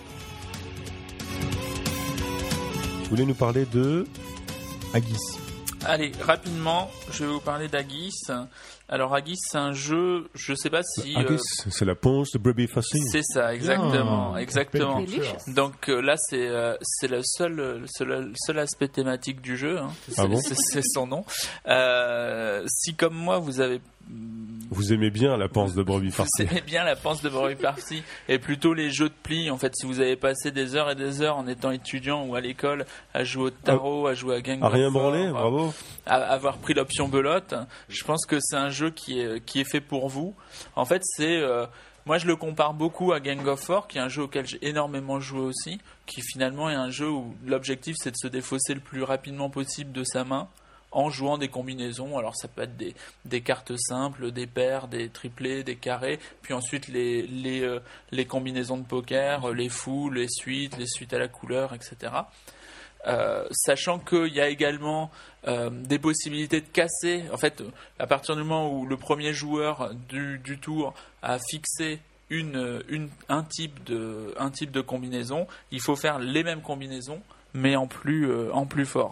A: Tu voulais nous parler de...
B: Aegis.
C: Allez, rapidement, je vais vous parler d'Aegis. Alors, Aegis, c'est un jeu, je sais pas si. euh,
A: Aegis, c'est la ponce de Bobby Fossey.
C: c'est ça, exactement,
B: Bien.
C: exactement.
D: Delicious.
C: Donc euh, là, c'est euh, c'est le seul, le seul le seul aspect thématique du jeu. Hein. C'est
A: Ah bon
C: c'est- c'est son nom. Euh, si comme moi, vous avez
A: Vous aimez bien la ponce de Bobby
C: vous
A: Fossey.
C: aimez bien la panse de Bobby Farcy et plutôt les jeux de pli. En fait, si vous avez passé des heures et des heures en étant étudiant ou à l'école à jouer au tarot, à jouer à Gang
A: À
C: of
A: rien
C: War,
A: branlé,
C: à-
A: bravo.
C: à avoir pris l'option belote, je pense que c'est un jeu qui est, qui est fait pour vous. En fait, c'est euh, moi je le compare beaucoup à Gang of War, qui est un jeu auquel j'ai énormément joué aussi, qui finalement est un jeu où l'objectif c'est de se défausser le plus rapidement possible de sa main en jouant des combinaisons. Alors ça peut être des, des cartes simples, des paires, des triplés, des carrés, puis ensuite les, les, euh, les combinaisons de poker, les fous, les suites, les suites à la couleur, et cetera. Euh, sachant qu'il y a également euh, des possibilités de casser. En fait, à partir du moment où le premier joueur du, du tour a fixé une, une, un, type de, un type de combinaison, il faut faire les mêmes combinaisons, mais en plus, euh, en plus fort.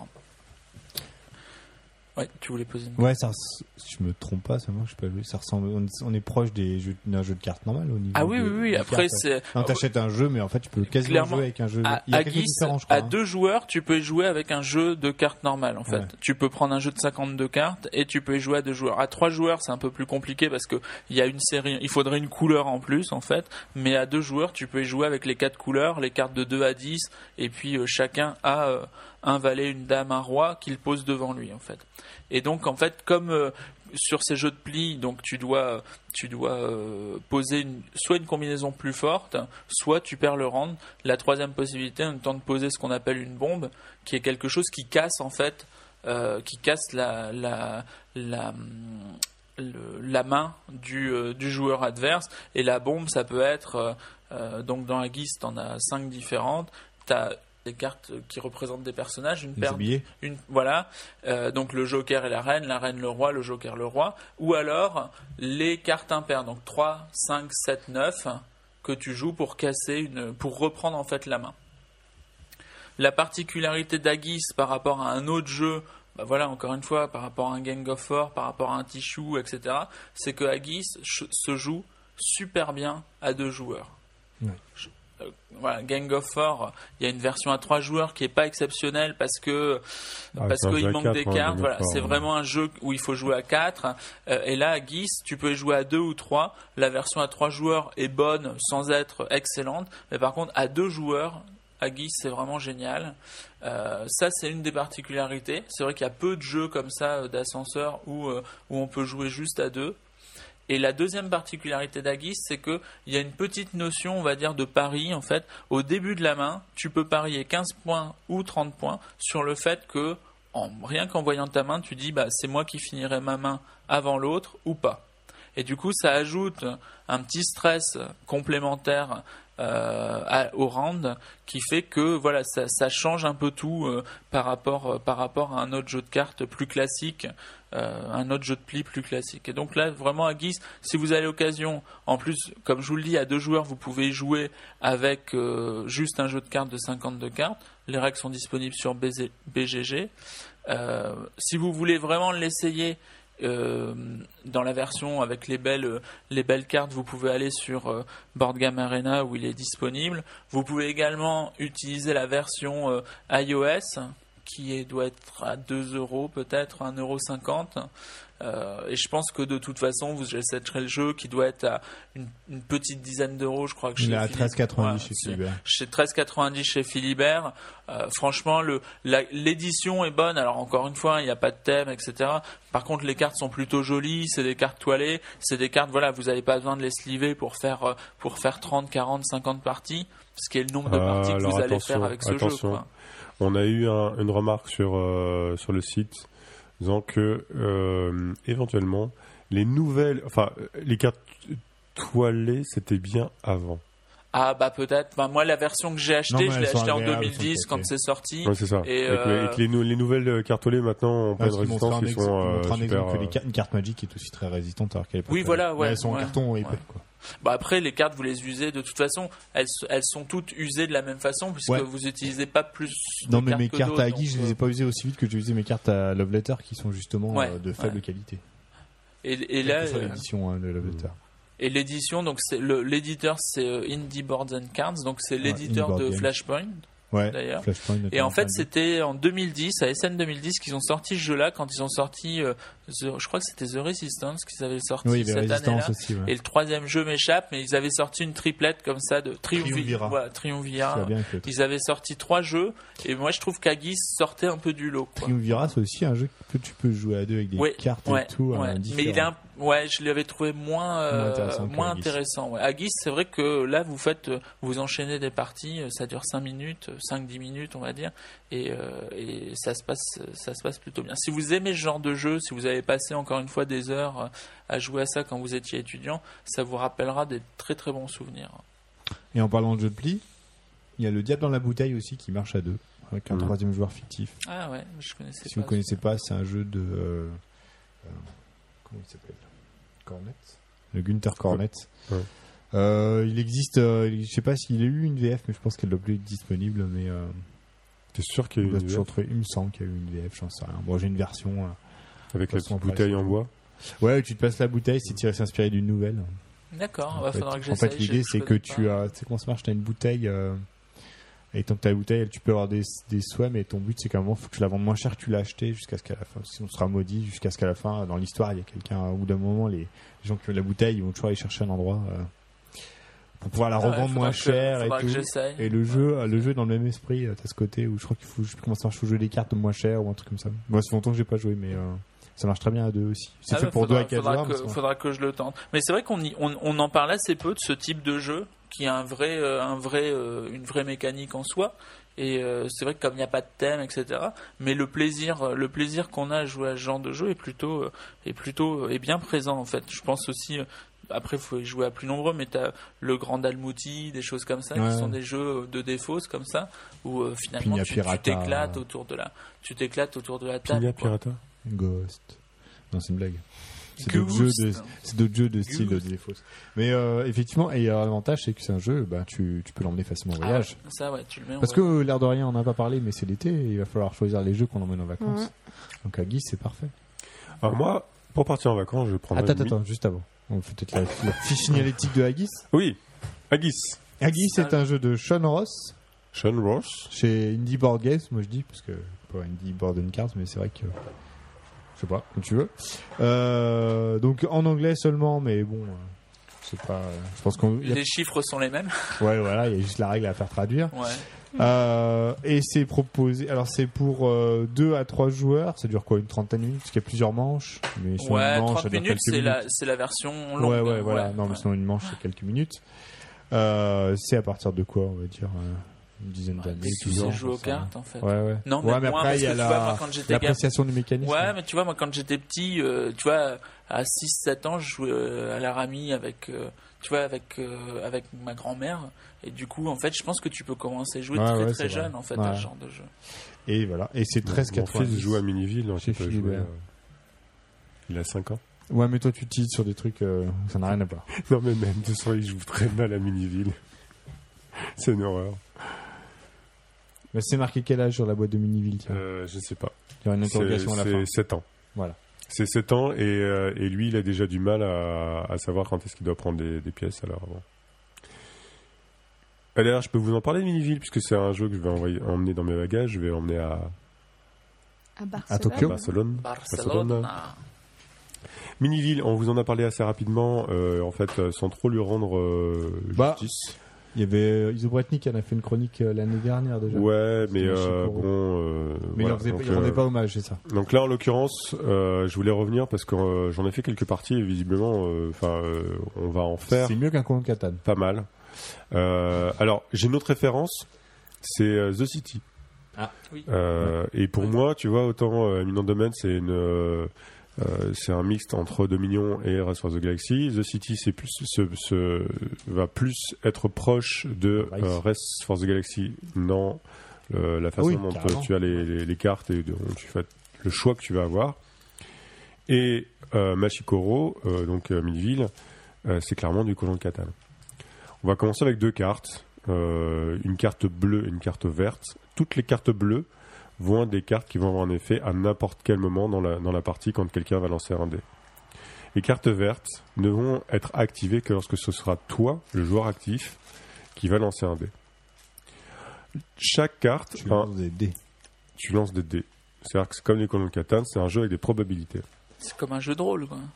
C: Ouais, tu voulais poser une
B: Ouais, ça, res- si je me trompe pas, c'est moi que je peux jouer. Ça ressemble, on, on est proche des jeux, d'un jeu de cartes normal au niveau.
C: Ah oui,
B: de-
C: oui, oui.
B: des
C: Après,
B: cartes.
C: c'est.
B: Non, t'achètes un jeu, mais en fait, tu peux quasiment
C: Clairement,
B: jouer avec un jeu.
C: À,
B: Il y a
C: à
B: quelque chose de
C: Guise,
B: différent, je crois.
C: à
B: hein.
C: deux joueurs, tu peux y jouer avec un jeu de cartes normal en fait.
B: Ouais.
C: Tu peux prendre un jeu de cinquante-deux cartes et tu peux y jouer à deux joueurs. À trois joueurs, c'est un peu plus compliqué parce que il y a une série, il faudrait une couleur en plus en fait. Mais à deux joueurs, tu peux y jouer avec les quatre couleurs, les cartes de deux à dix, et puis euh, chacun a euh, un valet, une dame, un roi qu'il pose devant lui en fait. Et donc en fait, comme euh, sur ces jeux de pli, donc tu dois, tu dois euh, poser une, soit une combinaison plus forte, soit tu perds le round. La troisième possibilité, on tente de poser ce qu'on appelle une bombe, qui est quelque chose qui casse en fait, euh, qui casse la, la, la, le- la main du, euh, du joueur adverse. Et la bombe, ça peut être, euh, euh, donc dans la guise, t'en as cinq différentes. T'as des cartes qui représentent des personnages, une
B: Des
C: paire
B: habillés.
C: une, voilà, euh, donc le joker et la reine, la reine le roi, le joker le roi, ou alors les cartes impaires, donc trois, cinq, sept, neuf, que tu joues pour casser une, pour reprendre en fait la main. La particularité d'Aegis par rapport à un autre jeu, bah voilà, encore une fois, par rapport à un Gang of War, par rapport à un Tichou, et cetera, c'est que Aegis ch- se joue super bien à deux joueurs.
B: Ouais.
C: euh, voilà, Gang of Four, il y a une version à trois joueurs qui est pas exceptionnelle parce que
A: Ah,
C: parce
A: c'est un
C: qu'il
A: jeu à
C: manque
A: quatre,
C: des
A: hein,
C: cartes.
A: Gang of
C: Voilà,
A: Four,
C: c'est
A: ouais.
C: vraiment un jeu où il faut jouer à quatre. Euh, et là, à Geese, tu peux y jouer à deux ou trois. La version à trois joueurs est bonne sans être excellente, mais par contre à deux joueurs, à Geese, c'est vraiment génial. Euh, ça, c'est une des particularités. C'est vrai qu'il y a peu de jeux comme ça euh, d'ascenseur où euh, où on peut jouer juste à deux. Et la deuxième particularité d'Agis, c'est qu'il y a une petite notion, on va dire, de pari. En fait, au début de la main, tu peux parier quinze points ou trente points sur le fait que, en, rien qu'en voyant ta main, tu dis bah, c'est moi qui finirai ma main avant l'autre ou pas. Et du coup, ça ajoute un petit stress complémentaire euh, à, au round qui fait que voilà, ça, ça change un peu tout euh, par, rapport, euh, par rapport à un autre jeu de cartes plus classique. Euh, un autre jeu de pli plus classique. Et donc là, vraiment à Geese, si vous avez l'occasion, en plus, comme je vous le dis, à deux joueurs, vous pouvez jouer avec euh, juste un jeu de cartes de cinquante-deux cartes. Les règles sont disponibles sur B G G. Euh, si vous voulez vraiment l'essayer euh, dans la version avec les belles, les belles cartes, vous pouvez aller sur euh, Board Game Arena où il est disponible. Vous pouvez également utiliser la version euh, iOS qui est, doit être à deux euros peut-être, un euro cinquante. Euh, et je pense que de toute façon, vous achèterez le jeu qui doit être à une, une petite dizaine d'euros, je crois que chez
B: Il est à
C: Philippe-
B: treize quatre-vingt-dix
C: ouais,
B: chez
C: c'est-
B: Philibert.
C: Chez treize quatre-vingt-dix chez Philibert. Euh, franchement, le, la- l'édition est bonne. Alors encore une fois, il n'y a pas de thème, et cetera. Par contre, les cartes sont plutôt jolies. C'est des cartes toilées. C'est des cartes, voilà, vous n'avez pas besoin de les sliver pour faire, euh, pour faire trente, quarante, cinquante parties. Ce qui est le nombre de
A: Ah,
C: parties que
A: alors
C: vous allez
A: attention,
C: faire avec ce
A: attention.
C: jeu. Quoi.
A: On a eu un- une remarque sur, euh, sur le site disant que euh, éventuellement les nouvelles, enfin les cartes toilées, c'était bien avant.
C: Ah bah peut-être. Enfin, moi, la version que j'ai
B: Non,
C: achetée,
B: mais
C: je l'ai
B: elles sont
C: achetée en
B: agréables,
C: deux mille dix
B: elles sont
C: quand
B: ok.
C: c'est sorti.
A: Ouais, c'est ça.
C: Et,
A: Et, que,
C: euh,
A: et que les, nou- les nouvelles cartes toilées maintenant ont plein de
B: Parce qu'ils montrent
A: résistance
B: un
A: qui
B: exemple,
A: sont
B: ils
A: euh,
B: montrent un
A: super.
B: exemple que les
A: euh,
B: cartes- une carte magique est aussi très résistante alors qu'elle est pas
C: Oui,
B: très-
C: voilà, ouais,
B: Mais elles sont en
C: ouais,
B: carton
C: ouais.
B: épais, quoi.
C: Bah après, les cartes, vous les usez de toute façon. Elles, elles sont toutes usées de la même façon puisque
B: Ouais.
C: vous n'utilisez pas plus.
B: Non,
C: de
B: mais
C: cartes
B: mes
C: que
B: cartes
C: d'autres,
B: à Agui,
C: donc,
B: je les ai
C: euh,
B: pas usées aussi vite que j'ai usé mes cartes à Love Letter qui sont justement
C: Ouais,
B: euh, de faible
C: ouais.
B: qualité.
C: Et, et
B: Quelle
C: là,
B: que soit
C: euh,
B: l'édition hein, de Love Letter.
C: et l'édition, donc c'est le, l'éditeur, c'est euh, Indie Boards and Cards, donc c'est
B: Ouais,
C: l'éditeur
B: Indie Board
C: de
B: Games.
C: Flashpoint.
B: Ouais,
C: D'ailleurs.
B: Flashpoint.
C: Et
B: notamment,
C: en fait,
B: enfin,
C: c'était en deux mille dix, à S N deux mille dix, qu'ils ont sorti ce jeu-là quand ils ont sorti, euh, The- je crois que c'était The Resistance qu'ils avaient sorti
B: oui, les
C: cette
B: résistances
C: année-là.
B: aussi. Ouais.
C: Et le troisième jeu m'échappe, mais ils avaient sorti une triplette comme ça de Triumvi-
B: Triumvirat.
C: voilà,
B: Ça va
C: Triumvirat.
B: bien avec le
C: Ils avaient sorti trois jeux, et moi je trouve qu'Agis sortait un peu du lot. Quoi.
B: Triumvirat, c'est aussi un jeu que tu peux jouer à deux avec des
C: Ouais,
B: cartes
C: ouais,
B: et tout.
C: ouais.
B: hein,
C: Mais
B: différents.
C: il est un... ouais, je l'avais trouvé moins, euh,
B: Moins intéressant que
C: moins
B: Agis.
C: intéressant. Ouais. Agis, c'est vrai que là vous faites, euh, vous enchaînez des parties, euh, ça dure cinq minutes, cinq dix minutes on va dire, et, euh, et ça se passe, ça se passe plutôt bien. Si vous aimez ce genre de jeu, si vous avez passé encore une fois des heures euh, à jouer à ça quand vous étiez étudiant, ça vous rappellera des très très bons souvenirs.
B: Et en parlant de jeu de pli, il y a le Diable dans la bouteille aussi qui marche à deux, avec un
A: Mhm.
B: troisième joueur fictif.
C: Ah ouais, je connaissais
B: Si
C: pas.
B: vous connaissez pas, c'est un jeu de. euh, euh, comment il s'appelle Cornet. Le Günther Cornet.
A: Ouais.
B: Euh, il existe, euh, je sais pas s'il a eu une V F, mais je pense qu'elle doit plus être disponible. Mais euh,
A: T'es sûr qu'il y a
B: il, doit
A: une
B: toujours
A: V F
B: trouver- il me semble qu'il y a eu une V F, j'en sais rien. Bon, j'ai une version. euh.
A: avec la
B: façon,
A: petite
B: après,
A: bouteille
B: c'est-
A: en bois.
B: Ouais, tu te passes la bouteille, c'est tiré s'inspirer d'une nouvelle.
C: D'accord,
B: En
C: bah,
B: fait,
C: faudra que
B: en
C: j'essaye.
B: fait, l'idée,
C: je-
B: c'est
C: je
B: que
C: connais
B: tu
C: pas.
B: as. Tu sais comment ça marche Tu as une bouteille. euh, Et tant que tu as la bouteille, tu peux avoir des, des souhaits, mais ton but, c'est qu'à un moment, il faut que tu la vendes moins cher que tu l'as acheté jusqu'à ce qu'à la fin. Sinon, tu seras maudit jusqu'à ce qu'à la fin, dans l'histoire, il y a quelqu'un, au bout d'un moment, les, les gens qui ont la bouteille, ils vont toujours aller chercher un endroit euh, pour pouvoir la
C: Ah ouais,
B: revendre
C: faudra
B: moins
C: que-
B: cher et
C: faudra que
B: tout.
C: j'essaye.
B: Et le jeu, le jeu est dans le même esprit. Tu as ce côté où je crois qu'il faut, je sais plus comment ça marche, faut jouer des cartes moins chères ou un truc comme ça. Moi, ça fait longtemps que j'ai pas joué, mais euh, ça marche très bien à deux aussi. C'est
C: Ah
B: fait
C: bah,
B: pour
C: faudra-
B: deux à quatre
C: faudra
B: joueurs.
C: que,
B: mais c'est-
C: faudra que je le tente. Mais c'est vrai qu'on y- on, on en parle assez peu de ce type de jeu qui a un vrai, euh, un vrai, euh, une vraie mécanique en soi. Et euh, c'est vrai que comme il n'y a pas de thème, et cetera. Mais le plaisir, euh, le plaisir qu'on a à jouer à ce genre de jeu est plutôt, euh, est plutôt, euh, est bien présent en fait. Je pense aussi. euh, Après, il faut y jouer à plus nombreux, mais tu as le Grand Dalmouti, des choses comme ça,
B: Ouais.
C: qui sont des jeux de défausse comme ça, où euh, finalement
B: Pigna
C: tu tu
B: Pirata.
C: t'éclates autour de la, tu t'éclates autour de la table.
A: Pigna
C: quoi.
A: Pirata.
B: Ghost. Non, c'est une blague. C'est d'autres jeux
C: Ghost.
B: de, c'est d'autres jeux de style de
C: Ghost.
B: défausse. Mais euh, effectivement, et euh, l'avantage, c'est que c'est un jeu, bah, tu, tu peux l'emmener facilement en
C: Ah
B: voyage.
C: ouais, ça, ouais, tu le mets en
B: Parce
C: voyage.
B: que l'air de rien, on n'en a pas parlé, mais c'est l'été, et il va falloir choisir les jeux qu'on emmène en vacances.
D: Mhm.
B: Donc à Guy, c'est parfait.
A: Alors moi, pour partir en vacances, je prends
B: Attends, attends, attends, juste avant. On fait peut-être la, la fiche signalétique de Haggis.
A: Oui, Agis.
B: Agui, c'est un jeu de Sean Ross.
A: Sean Ross.
B: Chez Indie Board Games, moi je dis, parce que pas Indie Board and Cards, mais c'est vrai que. Je sais pas, comme tu veux. Euh, donc en anglais seulement, mais bon. C'est pas. Je pense qu'on.
C: Les chiffres sont les mêmes.
B: Ouais, voilà, il y a juste la règle à faire traduire.
C: Ouais.
B: Euh, et c'est proposé. Alors c'est pour euh, deux à trois joueurs. Ça dure quoi, une trentaine de minutes, parce qu'il y a plusieurs manches. Mais sur
C: Ouais,
B: une manche,
C: trente
B: ça dure
C: minutes,
B: quelques
C: c'est
B: minutes.
C: la, c'est la version longue.
B: Ouais, ouais,
C: hein,
B: voilà.
C: ouais,
B: non, mais
C: ouais.
B: sinon une manche c'est quelques minutes. Euh, c'est à partir de quoi, on va dire euh, une dizaine d'années.
C: Tu
B: toujours,
C: sais jouer aux
B: ça, ça va.
C: cartes en fait.
B: Ouais, ouais.
C: Non,
B: ouais,
C: mais
B: mais
C: moi,
B: après
C: parce
B: il y a
C: que tu vois, moi,
B: la
C: quand j'étais
B: l'appréciation du mécanisme.
C: Ouais, mais tu vois, moi quand j'étais petit, euh, tu vois, à six sept ans, je jouais euh, à la Rami avec, euh, tu vois, avec, euh, avec ma grand-mère. Et du coup, en fait, je pense que tu peux commencer à jouer
B: Ouais,
C: très
B: ouais,
C: très
B: c'est
C: jeune
B: vrai.
C: en fait
B: Ouais.
C: à ce genre de jeu.
B: Et voilà. Et c'est treize
A: Mon
B: quatre-vingt-dix.
A: fils joue à Miniville, donc
B: Chez
A: il peut jouer,
B: Philibert.
A: euh, il a cinq ans.
B: Ouais, mais toi tu tiltes sur des trucs, euh, ça n'a rien à voir.
A: Non, mais même, de toute façon, il joue très mal à Miniville. C'est une horreur.
B: Mais c'est marqué quel âge sur la boîte de Miniville, tiens.
A: Euh, je sais pas.
B: Il y aura une
A: C'est
B: interrogation à la fin.
A: c'est sept ans.
B: Voilà.
A: C'est sept ans et, euh, et lui, il a déjà du mal à, à savoir quand est-ce qu'il doit prendre des, des pièces. Alors, bon. D'ailleurs, je peux vous en parler de Miniville, puisque c'est un jeu que je vais envoyer, emmener dans mes bagages. Je vais emmener à,
D: À Barcelone.
B: À Tokyo.
A: Barcelone.
C: Barcelone.
A: Miniville, on vous en a parlé assez rapidement, euh, en fait, euh, sans trop lui rendre euh,
B: Bah,
A: justice.
B: Il y avait Isobretnik qui en a fait une chronique euh, l'année dernière déjà.
A: Ouais, mais
B: C'était
A: euh,
B: Machikoro.
A: bon. Euh,
B: Mais
A: voilà.
B: il en faisait-
A: Donc,
B: il rendait
A: euh,
B: pas hommage, c'est ça.
A: Donc là, en l'occurrence, euh, je voulais revenir parce que euh, j'en ai fait quelques parties et visiblement, enfin, euh, on va en faire
B: C'est mieux qu'un colon de Catane.
A: pas mal. Euh, alors, j'ai une autre référence, c'est euh, The City.
B: Ah,
C: oui.
A: Euh, Et pour
C: Ouais.
A: moi, tu vois, autant euh, Eminent Domain, c'est une, euh, euh, c'est un mixte entre Dominion et Race for the Galaxy. The City, c'est plus, se, se- va plus être proche de
B: Race.
A: euh, Race for the Galaxy. Non, le- la façon
B: oui,
A: dont
B: carrément.
A: euh, tu as les, les, les cartes et dont tu fais le choix que tu vas avoir. Et euh, Machikoro, euh, donc euh, Miniville, euh, c'est clairement du colon de Catane. On va commencer avec deux cartes, euh, une carte bleue et une carte verte. Toutes les cartes bleues vont être des cartes qui vont avoir un effet à n'importe quel moment dans la, dans la partie quand quelqu'un va lancer un dé. Les cartes vertes ne vont être activées que lorsque ce sera toi, le joueur actif, qui va lancer un dé. Chaque carte,
B: Tu
A: a-
B: lances des dés.
A: tu lances des dés. C'est-à-dire que c'est comme les colons de Catane, c'est un jeu avec des probabilités.
C: C'est comme un jeu de rôle, quoi.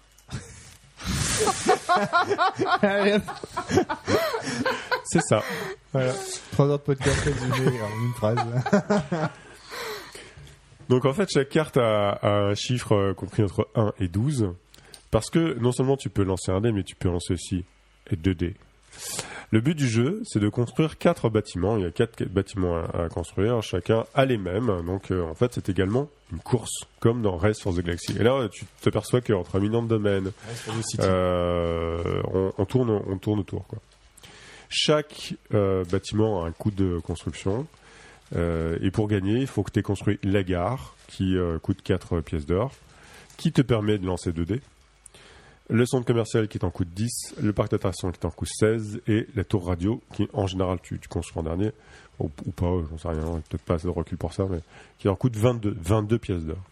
A: C'est ça.
B: Voilà. Trois heures de podcast résumé en une phrase.
A: Donc en fait, chaque carte a, a un chiffre euh, compris entre un et douze. Parce que non seulement tu peux lancer un dé, mais tu peux lancer aussi deux dés. Le but du jeu, c'est de construire quatre bâtiments. Il y a quatre bâtiments à, à construire. Chacun a les mêmes. Donc euh, en fait, c'est également une course, comme dans Race for the Galaxy. Et là, tu t'aperçois qu'entre Eminent Domain, euh, on, on, tourne, on tourne autour, quoi. Chaque euh, bâtiment a un coût de construction. Euh, et pour gagner, il faut que tu aies construit la gare, qui euh, coûte quatre pièces d'or, qui te permet de lancer deux dés. Le centre commercial qui t'en coûte dix, le parc d'attractions qui t'en coûte seize, et la tour radio qui, en général, tu, tu construis en dernier, ou, ou pas, j'en sais rien, peut-être pas assez de recul pour ça, mais qui en coûte vingt-deux, vingt-deux pièces d'or.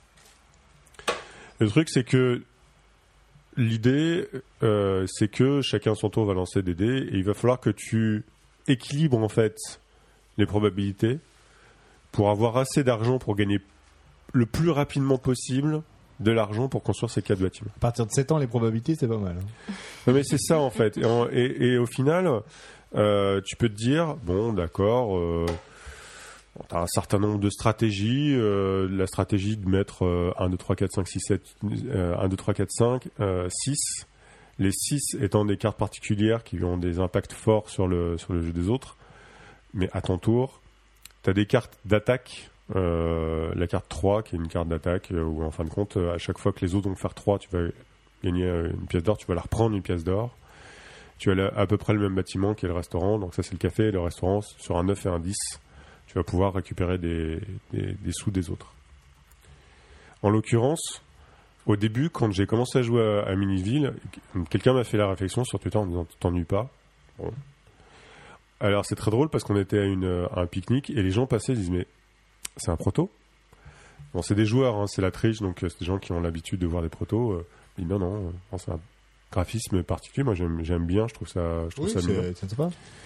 A: Le truc, c'est que l'idée, euh, c'est que chacun à son tour va lancer des dés, et il va falloir que tu équilibres, en fait, les probabilités pour avoir assez d'argent pour gagner le plus rapidement possible de l'argent pour construire ces quatre bâtiments.
B: À partir de sept ans, les probabilités, c'est pas mal. Hein.
A: Non, mais c'est ça en fait. Et, en- et- et au final, euh, tu peux te dire, bon d'accord, euh, bon, tu as un certain nombre de stratégies. Euh, la stratégie de mettre euh, un, deux, trois, quatre, cinq, six, sept, euh, un, deux, trois, quatre, cinq, euh, six. Les six étant des cartes particulières qui ont des impacts forts sur le, sur le jeu des autres. Mais à ton tour, tu as des cartes d'attaque. Euh, la carte trois qui est une carte d'attaque euh, où en fin de compte euh, à chaque fois que les autres vont faire trois, tu vas gagner euh, une pièce d'or, tu vas la reprendre une pièce d'or. Tu as la- à peu près le même bâtiment qui est le restaurant, donc ça c'est le café et le restaurant sur un neuf et un dix, tu vas pouvoir récupérer des, des, des sous des autres. En l'occurrence, au début quand j'ai commencé à jouer à, à Miniville, quelqu'un m'a fait la réflexion sur Twitter en disant tu t'ennuies pas. Bon. Alors c'est très drôle parce qu'on était à, une, à un pique-nique et les gens passaient et disent mais c'est un proto. Bon, c'est des joueurs, hein, c'est la triche, donc euh, c'est des gens qui ont l'habitude de voir des protos. Euh, ils disent non, non, euh, non, c'est un graphisme particulier. Moi, j'aime, j'aime bien, je trouve ça, je trouve
B: Oui,
A: ça mignon.
B: c'est c'est sympa.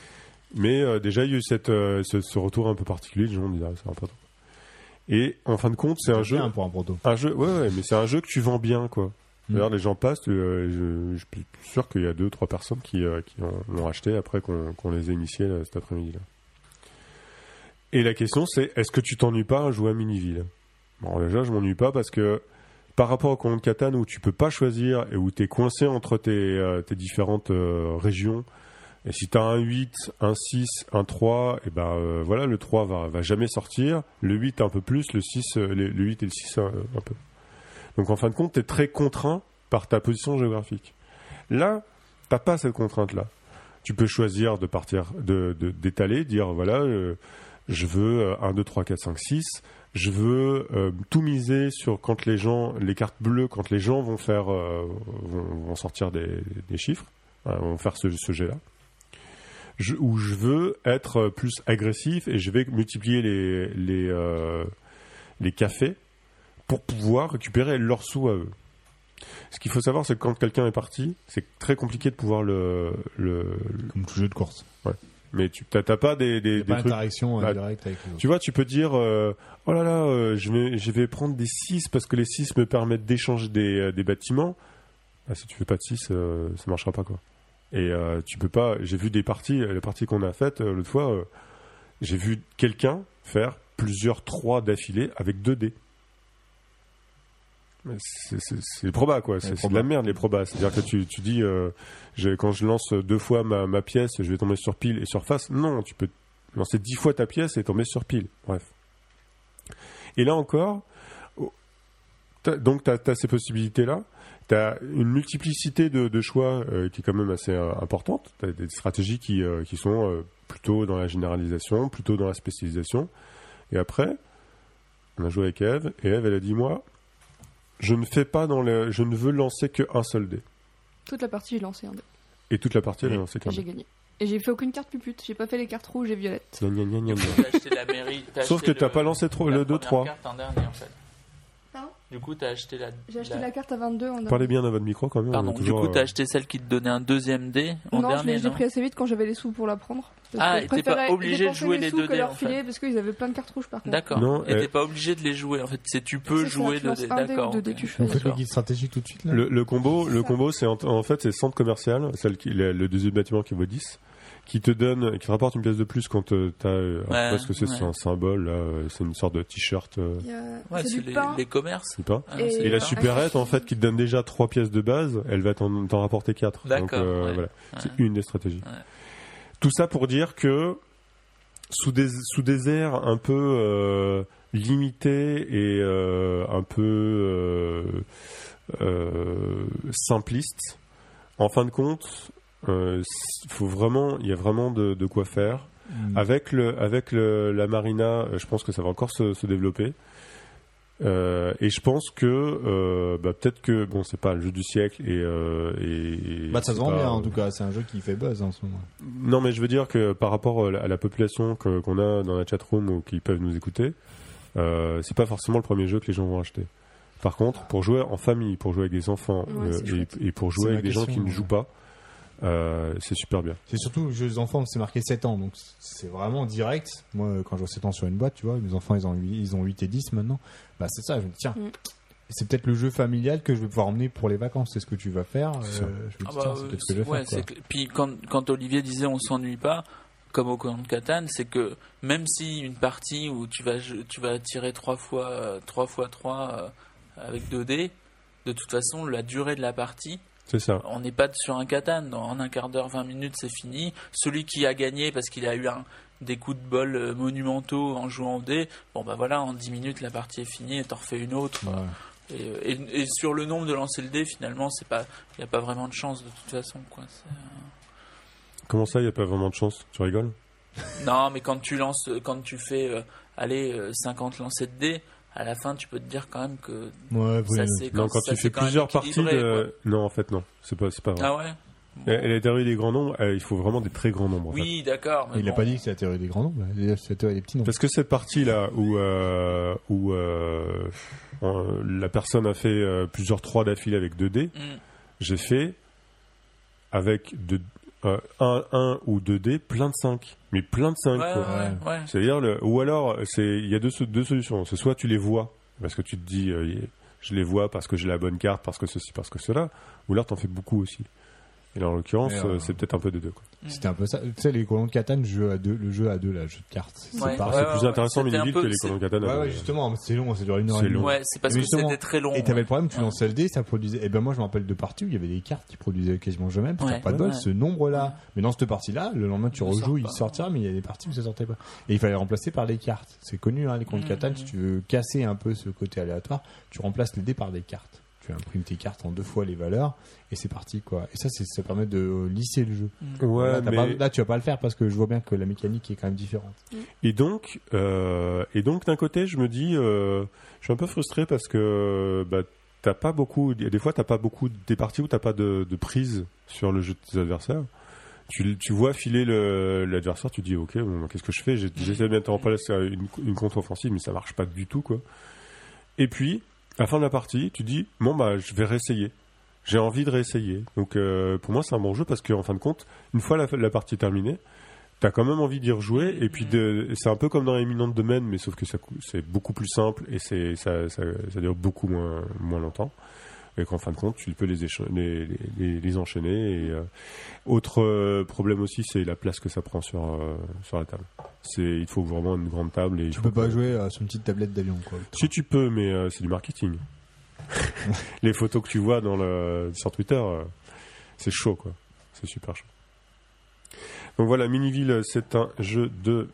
A: Mais euh, déjà, il y a eu cette, euh, ce, ce retour un peu particulier. Les gens disent, ah, c'est un proto. Et en fin de compte, c'est un jeu.
B: Bien pour un proto.
A: Un jeu, ouais, ouais, mais c'est un jeu que tu vends bien, quoi.
B: Mm.
A: D'ailleurs, les gens passent. Euh, je, je suis sûr qu'il y a deux, trois personnes qui, euh, qui ont, l'ont acheté après qu'on, qu'on les ait initiés là, cet après-midi-là. Et la question, c'est est-ce que tu t'ennuies pas à jouer à Miniville? Bon, déjà, je m'ennuie pas parce que par rapport au Colon de Catane où tu peux pas choisir et où tu es coincé entre tes, euh, tes différentes euh, régions, et si tu as un huit, un six, un trois, et ben euh, voilà, le trois va, va jamais sortir, le huit un peu plus, le six, euh, le, le huit et le six euh, un peu. Donc en fin de compte, tu es très contraint par ta position géographique. Là, t'as pas cette contrainte-là. Tu peux choisir de partir, de, de, d'étaler, dire voilà, euh, je veux un, deux, trois, quatre, cinq, six. Je veux euh, tout miser sur quand les gens, les cartes bleues, quand les gens vont faire, euh, vont, vont sortir des, des chiffres, hein, vont faire ce, ce jet-là. Je, où je veux être plus agressif et je vais multiplier les les euh, les cafés pour pouvoir récupérer leurs sous à eux. Ce qu'il faut savoir, c'est que quand quelqu'un est parti, c'est très compliqué de pouvoir le le.
B: Comme tout jeu de course.
A: Ouais. Mais tu t'as, t'as pas des, des,
B: Il y a
A: des
B: pas
A: trucs.
B: d'interaction euh,
A: bah,
B: directe avec les autres.
A: Tu vois, tu peux dire euh, oh là là, euh, je vais je vais prendre des six parce que les six me permettent d'échanger des euh, des bâtiments. Ah, si tu fais pas de six, euh, ça marchera pas quoi. Et euh, tu peux pas. J'ai vu des parties, les parties qu'on a faites euh, l'autre fois. Euh, j'ai vu quelqu'un faire plusieurs trois d'affilée avec deux dés. Mais c'est, c'est, c'est les probas quoi, c'est, c'est de la merde les probas. C'est-à-dire que tu, tu dis euh, je, quand je lance deux fois ma, ma pièce, je vais tomber sur pile et sur face. Non, tu peux lancer dix fois ta pièce et tomber sur pile. Bref. Et là encore, t'as, donc tu as ces possibilités-là. Tu as une multiplicité de, de choix euh, qui est quand même assez euh, importante. Tu as des stratégies qui, euh, qui sont euh, plutôt dans la généralisation, plutôt dans la spécialisation. Et après, on a joué avec Eve, et Eve, elle a dit, moi, je ne fais pas dans le, je ne veux lancer qu'un seul dé.
D: Toute la partie, j'ai lancé un dé.
A: Et toute la partie, elle a lancé qu'un
D: Et j'ai
A: dé.
D: gagné. Et j'ai fait aucune carte pupute. J'ai pas fait les cartes rouges et violettes.
A: Gna, gna, gna, gna, gna.
C: T'as acheté la mairie. T'as
A: Sauf
C: acheté
A: que t'as
C: le-
A: pas lancé trop,
C: la
A: le deux
C: première
A: trois.
C: carte en dernier, en fait.
D: Pardon ?
C: Du coup, t'as acheté la.
D: J'ai acheté la carte à vingt-deux en
A: Parlez bien dans votre micro quand même.
C: Pardon.
A: on est
C: Du
A: toujours,
C: coup, t'as
A: euh,
C: acheté celle qui te donnait un deuxième dé en
D: Non, je
C: dernier,
D: l'ai, je l'ai
C: non
D: pris assez vite quand j'avais les sous pour la prendre. Parce
C: Ah,
D: que
C: et
D: je
C: t'es pas
D: préférais
C: obligé de
D: dépenser
C: jouer les
D: sous
C: deux
D: que
C: dés,
D: leur
C: en fait.
D: filer parce qu'ils avaient plein de cartes rouges par contre.
C: D'accord.
A: Non,
C: Et
A: euh,
C: t'es pas obligé de les jouer. En fait, c'est tu peux
D: C'est ça,
C: jouer
D: tu
C: le
D: lances
C: dé.
D: un dé ou
C: D'accord.
D: deux dés,
C: ok.
D: tu
B: Vous
D: choisis.
B: faites le
C: D'accord.
B: guide stratégique tout de suite là.
A: Le, le combo, le
D: Ça.
A: combo, c'est en, en fait c'est centre commercial, celle qui, le, le deuxième bâtiment qui vaut dix, qui te donne, qui te rapporte une pièce de plus quand euh, t'as, euh, alors, je sais pas
C: Ouais,
A: ce que c'est,
C: ouais.
A: c'est un symbole là, euh, c'est une sorte de t-shirt, euh,
D: Il y a-
C: Ouais,
D: c'est
C: c'est
D: du
C: les,
D: pain.
C: les commerces.
A: c'est pas.
C: Ah,
D: Et-
C: c'est
A: Et
C: les
A: la
C: pains.
A: supérette en fait qui te donne déjà trois pièces de base, elle va t'en, t'en rapporter quatre. Donc
C: D'accord,
A: euh,
C: ouais.
A: voilà,
C: Ouais.
A: c'est une des stratégies.
C: Ouais.
A: Tout ça pour dire que sous des sous des airs un peu euh, limités et euh, un peu euh, euh, simplistes, en fin de compte, euh, faut vraiment, il y a vraiment de, de quoi faire.
B: Mm.
A: Avec le avec le, la marina, euh, je pense que ça va encore se, se développer. Euh, et je pense que euh, bah, peut-être que bon, c'est pas le jeu du siècle et, euh, et
B: Bah ça se
A: c'est
B: vend
A: pas-
B: bien en tout cas, c'est un jeu qui fait buzz en ce moment.
A: Non, mais je veux dire que par rapport à la, à la population que- qu'on a dans la chatroom ou qui peuvent nous écouter, euh, c'est pas forcément le premier jeu que les gens vont acheter. Par contre, pour jouer en famille, pour jouer avec des enfants
D: Ouais, c'est
A: euh,
D: chouette.
A: et, et pour
B: C'est
A: jouer
B: ma
A: avec des gens
B: question,
A: qui ne
B: ouais.
A: jouent pas, euh, c'est super bien.
B: C'est surtout jeux des enfants, c'est marqué sept ans, donc c'est vraiment direct. Moi, quand je vois sept ans sur une boîte, tu vois, mes enfants ils ont huit, ils ont huit et dix maintenant. Bah c'est ça, je me dis tiens,
D: Mm.
B: c'est peut-être le jeu familial que je vais pouvoir emmener pour les vacances, c'est ce que tu vas faire. euh,
A: C'est ça.
B: je me dis
C: Ah
B: tiens,
C: bah,
B: c'est
C: euh,
B: peut-être ce que je vais
C: ouais,
B: faire. quoi.
C: c'est que- Puis quand, quand Olivier disait on s'ennuie pas, comme au Colon de Catane, c'est que même si une partie où tu vas je- tu vas tirer trois fois euh, trois fois trois euh, avec deux dés, de toute façon la durée de la partie,
A: C'est ça.
C: on n'est pas sur un Catane. En un quart d'heure, vingt minutes, c'est fini. Celui qui a gagné parce qu'il a eu un, des coups de bol euh, monumentaux en jouant au dé, bon bah voilà, en dix minutes la partie est finie et t'en refais une autre.
B: Ouais.
C: Et, euh, et- et sur le nombre de lancer le dé, finalement, c'est pas, il n'y a pas vraiment de chance de toute façon, quoi. C'est, euh,
A: Comment ça, il n'y a pas vraiment de chance? Tu rigoles?
C: Non, mais quand tu lances, quand tu fais, euh, allez, euh, cinquante lancers de dés, à la fin, tu peux te dire quand même que
B: Ouais,
C: ça
B: oui.
C: c'est
A: Non, quand
C: ça,
A: tu
C: c'est
A: fais
C: quand même
A: plusieurs parties
C: équilibré,
A: de... Non, en fait, non. C'est pas, c'est pas
C: quoi.
A: vrai.
C: Ah ouais.
A: Et, et la théorie des grands nombres, euh, il faut vraiment des très grands nombres. en fait.
C: Oui, d'accord. mais
B: Il a
C: bon.
B: pas dit que c'est la théorie des grands nombres, il a dit que c'est la théorie des petits nombres.
A: Parce que cette partie-là, où, euh, où euh, euh, la personne a fait euh, plusieurs trois d'affilée avec deux dés,
C: Mm.
A: j'ai fait avec de, euh, un, un ou deux dés, plein de cinq. Mais plein de cinq,
C: Ouais,
A: quoi.
C: ouais, ouais.
A: C'est-à-dire, le, ou alors, c'est, il y a deux, deux solutions. C'est soit tu les vois, parce que tu te dis, euh, je les vois parce que j'ai la bonne carte, parce que ceci, parce que cela, ou alors t'en fais beaucoup aussi. Et là, en l'occurrence,
B: Mais, euh,
A: euh, c'est peut-être un peu des deux, quoi.
B: C'était un peu ça. Tu sais, les colons de Catane, le jeu à deux, le jeu à deux, là, le jeu de cartes. C'est
C: Ouais.
B: pareil.
A: C'est
C: Ouais,
A: plus
C: ouais,
A: intéressant
C: c'était un
A: Miniville
C: peu-
A: que les
C: c'est-
A: colons katana.
B: Ouais, ouais,
A: mais-
B: justement, c'est long, ça dure une heure
A: C'est
B: et demie.
A: long.
C: Ouais, c'est parce
B: Mais
C: que
B: justement,
C: c'était très long.
B: Et t'avais
C: ouais.
B: le problème, tu
C: Ouais.
B: lançais le dé, ça produisait. Et ben moi, je me rappelle de parties où il y avait des cartes qui produisaient quasiment jamais, parce que
C: Ouais.
B: t'as pas de bol,
C: Ouais.
B: ce nombre-là. Mais dans cette partie-là, le lendemain, tu
C: Il
B: rejoues,
C: sort
B: il
C: pas.
B: sortira, mais il y a des parties où ça sortait pas. Et il fallait remplacer par des cartes. C'est connu, hein, les comptes
C: Mhm.
B: Catane, si tu veux casser un peu ce côté aléatoire, tu remplaces les dés par des cartes. Tu imprimes tes cartes en deux fois les valeurs, et c'est parti, quoi. Et ça, c'est, ça permet de euh, lisser le jeu.
A: Ouais,
B: là, t'as
A: mais...
B: pas- là, tu vas pas le faire parce que je vois bien que la mécanique est quand même différente.
A: Et donc, euh, et donc d'un côté, je me dis, euh, je suis un peu frustré parce que bah, t'as pas beaucoup, il y a des fois, t'as pas beaucoup des parties où t'as pas de, de prise sur le jeu de tes adversaires. Tu, tu vois filer le, l'adversaire, tu dis, ok, bon, qu'est-ce que je fais J'ai- J'essaie de mettre en place une, une contre-offensive, mais ça marche pas du tout, quoi. Et puis, à la fin de la partie, tu dis, bon bah, je vais réessayer. J'ai envie de réessayer. Donc, euh, pour moi, c'est un bon jeu parce qu'en fin de compte, une fois la, la partie terminée, t'as quand même envie d'y rejouer. Et puis, de, c'est un peu comme dans Éminent Domaine, mais sauf que ça, cou- c'est beaucoup plus simple et c'est, ça, ça, ça dure beaucoup moins, moins longtemps. Et qu'en fin de compte, tu peux les, écha- les, les, les enchaîner. Et, euh, autre euh, problème aussi, c'est la place que ça prend sur, euh, sur la table. C'est, il faut vraiment une grande table. Et il
B: Tu
A: faut
B: peux pas
A: que-
B: jouer euh, sur une petite tablette d'avion, quoi.
A: Si tu peux, mais euh, c'est du marketing. Les photos que tu vois dans le, sur Twitter, euh, c'est chaud, quoi. C'est super chaud. Donc voilà, Miniville, c'est un jeu de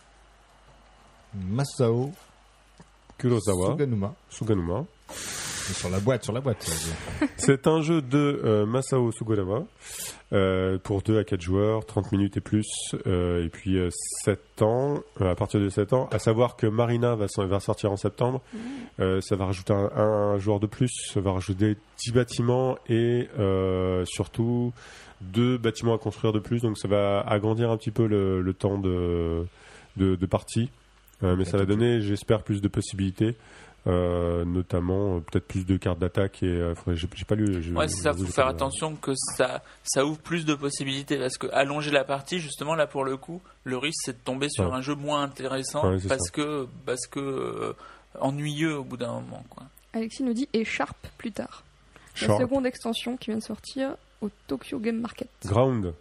B: Masao
A: Kurosawa,
B: Suganuma.
A: Suganuma.
B: Sur la boîte, sur la boîte. ça veut dire.
A: C'est un jeu de euh, Masao Suganuma euh, pour deux à quatre joueurs, trente minutes et plus, euh, et puis euh, sept ans, euh, à partir de sept ans. À savoir que Marina va, s'en- va sortir en septembre. Euh, ça va rajouter un, un joueur de plus, ça va rajouter dix bâtiments et euh, surtout deux bâtiments à construire de plus. Donc ça va agrandir un petit peu le, le temps de, de, de partie. Euh, mais ça va donner, j'espère, plus de possibilités. Euh, notamment euh, peut-être plus de cartes d'attaque et euh, faudrait- j'ai, j'ai pas lu. je-
C: Ouais, c'est ça,
A: j'avoue,
C: faut
A: j'ai
C: faire
A: pas-
C: attention que ça, ça ouvre plus de possibilités parce que allonger la partie, justement, là pour le coup, le risque c'est de tomber sur
A: Ouais.
C: un jeu moins intéressant
A: Ouais, c'est
C: parce
A: ça.
C: que, parce que euh, ennuyeux au bout d'un moment, quoi.
D: Alexis nous dit et Sharp plus tard. La
A: Sharp.
D: seconde extension qui vient de sortir au Tokyo Game Market.
A: Ground.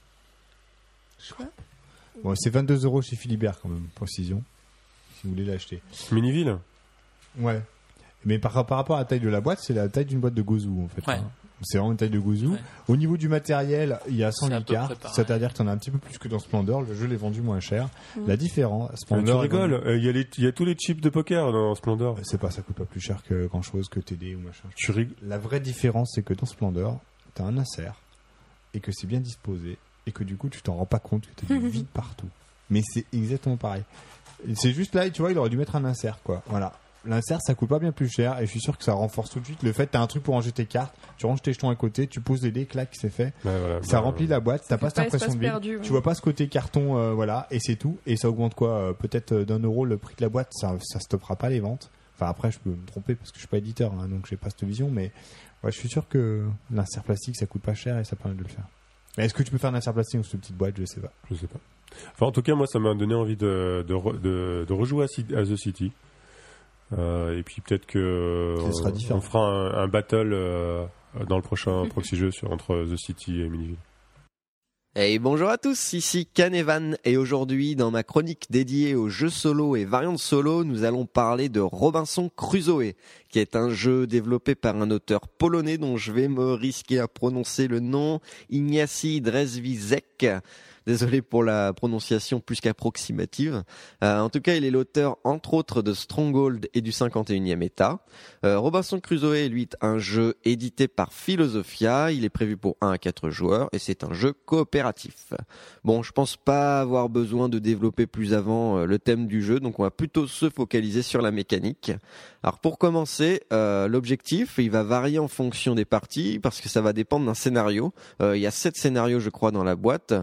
B: Bon, c'est vingt-deux euros chez Philibert, quand même, précision. Si vous voulez l'acheter.
A: Miniville.
B: Ouais. Mais par, par rapport à la taille de la boîte, c'est la taille d'une boîte de Gozu, en fait.
C: Ouais.
B: hein. C'est vraiment une taille de Gozu.
C: Ouais.
B: Au niveau du matériel, il y a cent
C: C'est à
B: huit
C: peu
B: cartes.
C: près pareil.
B: C'est-à-dire que tu en as un petit peu plus que dans Splendor. Le jeu l'est vendu moins cher.
D: Mhm.
B: La différence,
A: Ah, tu
B: Splendor. est
A: rigoles.
B: vendu-
A: euh, Il y, a les- il y a tous les chips de poker dans Splendor.
B: C'est pas, ça coûte pas plus cher que grand chose que T D ou machin.
A: Tu rigoles.
B: La vraie différence, c'est que dans Splendor, t'as un insert et que c'est bien disposé et que du coup, tu t'en rends pas compte que t'as du vide partout. Mais c'est exactement pareil. Et c'est juste là, tu vois, il aurait dû mettre un insert, quoi. Voilà. L'insert, ça coûte pas bien plus cher et je suis sûr que ça renforce tout de suite le fait que t'as un truc pour ranger tes cartes, tu ranges tes jetons à côté, tu poses les dés, clac, c'est fait.
A: Ouais, voilà,
B: Ça
A: bah,
B: remplit la boîte, t'as
D: fait
B: pas cette
D: pas
B: impression
D: espace
B: de vide.
D: perdu, ouais.
B: Tu vois pas ce côté carton, euh, voilà, et c'est tout. Et ça augmente quoi euh, Peut-être euh, d'un euro le prix de la boîte, ça, ça stoppera pas les ventes. Enfin après, je peux me tromper parce que je suis pas éditeur, hein, donc j'ai pas cette vision, mais ouais, je suis sûr que l'insert plastique, ça coûte pas cher et ça permet de le faire. Mais est-ce que tu peux faire un insert plastique dans cette petite boîte Je sais pas.
A: Je sais pas. Enfin, en tout cas, moi, ça m'a donné envie de, de, re- de, de rejouer à, Ci- à The City. Euh, et puis peut-être que
B: Ce sera
A: on,
B: différent.
A: on fera un, un battle euh, dans le prochain proxy jeu sur, entre The City et Miniville.
G: Et bonjour à tous, ici Canevan et aujourd'hui dans ma chronique dédiée aux jeux solo et variantes solo, nous allons parler de Robinson Crusoe, qui est un jeu développé par un auteur polonais dont je vais me risquer à prononcer le nom, Ignacy Drezwizek. Désolé pour la prononciation plus qu'approximative. Euh, en tout cas, il est l'auteur, entre autres, de Stronghold et du cinquante et unième État. Euh, Robinson Crusoe, lui, est un jeu édité par Philosophia. Il est prévu pour un à quatre joueurs et c'est un jeu coopératif. Bon, je pense pas avoir besoin de développer plus avant euh, le thème du jeu, donc on va plutôt se focaliser sur la mécanique. Alors pour commencer, euh, l'objectif, il va varier en fonction des parties parce que ça va dépendre d'un scénario. Euh, il y a sept scénarios, je crois, dans la boîte. Euh,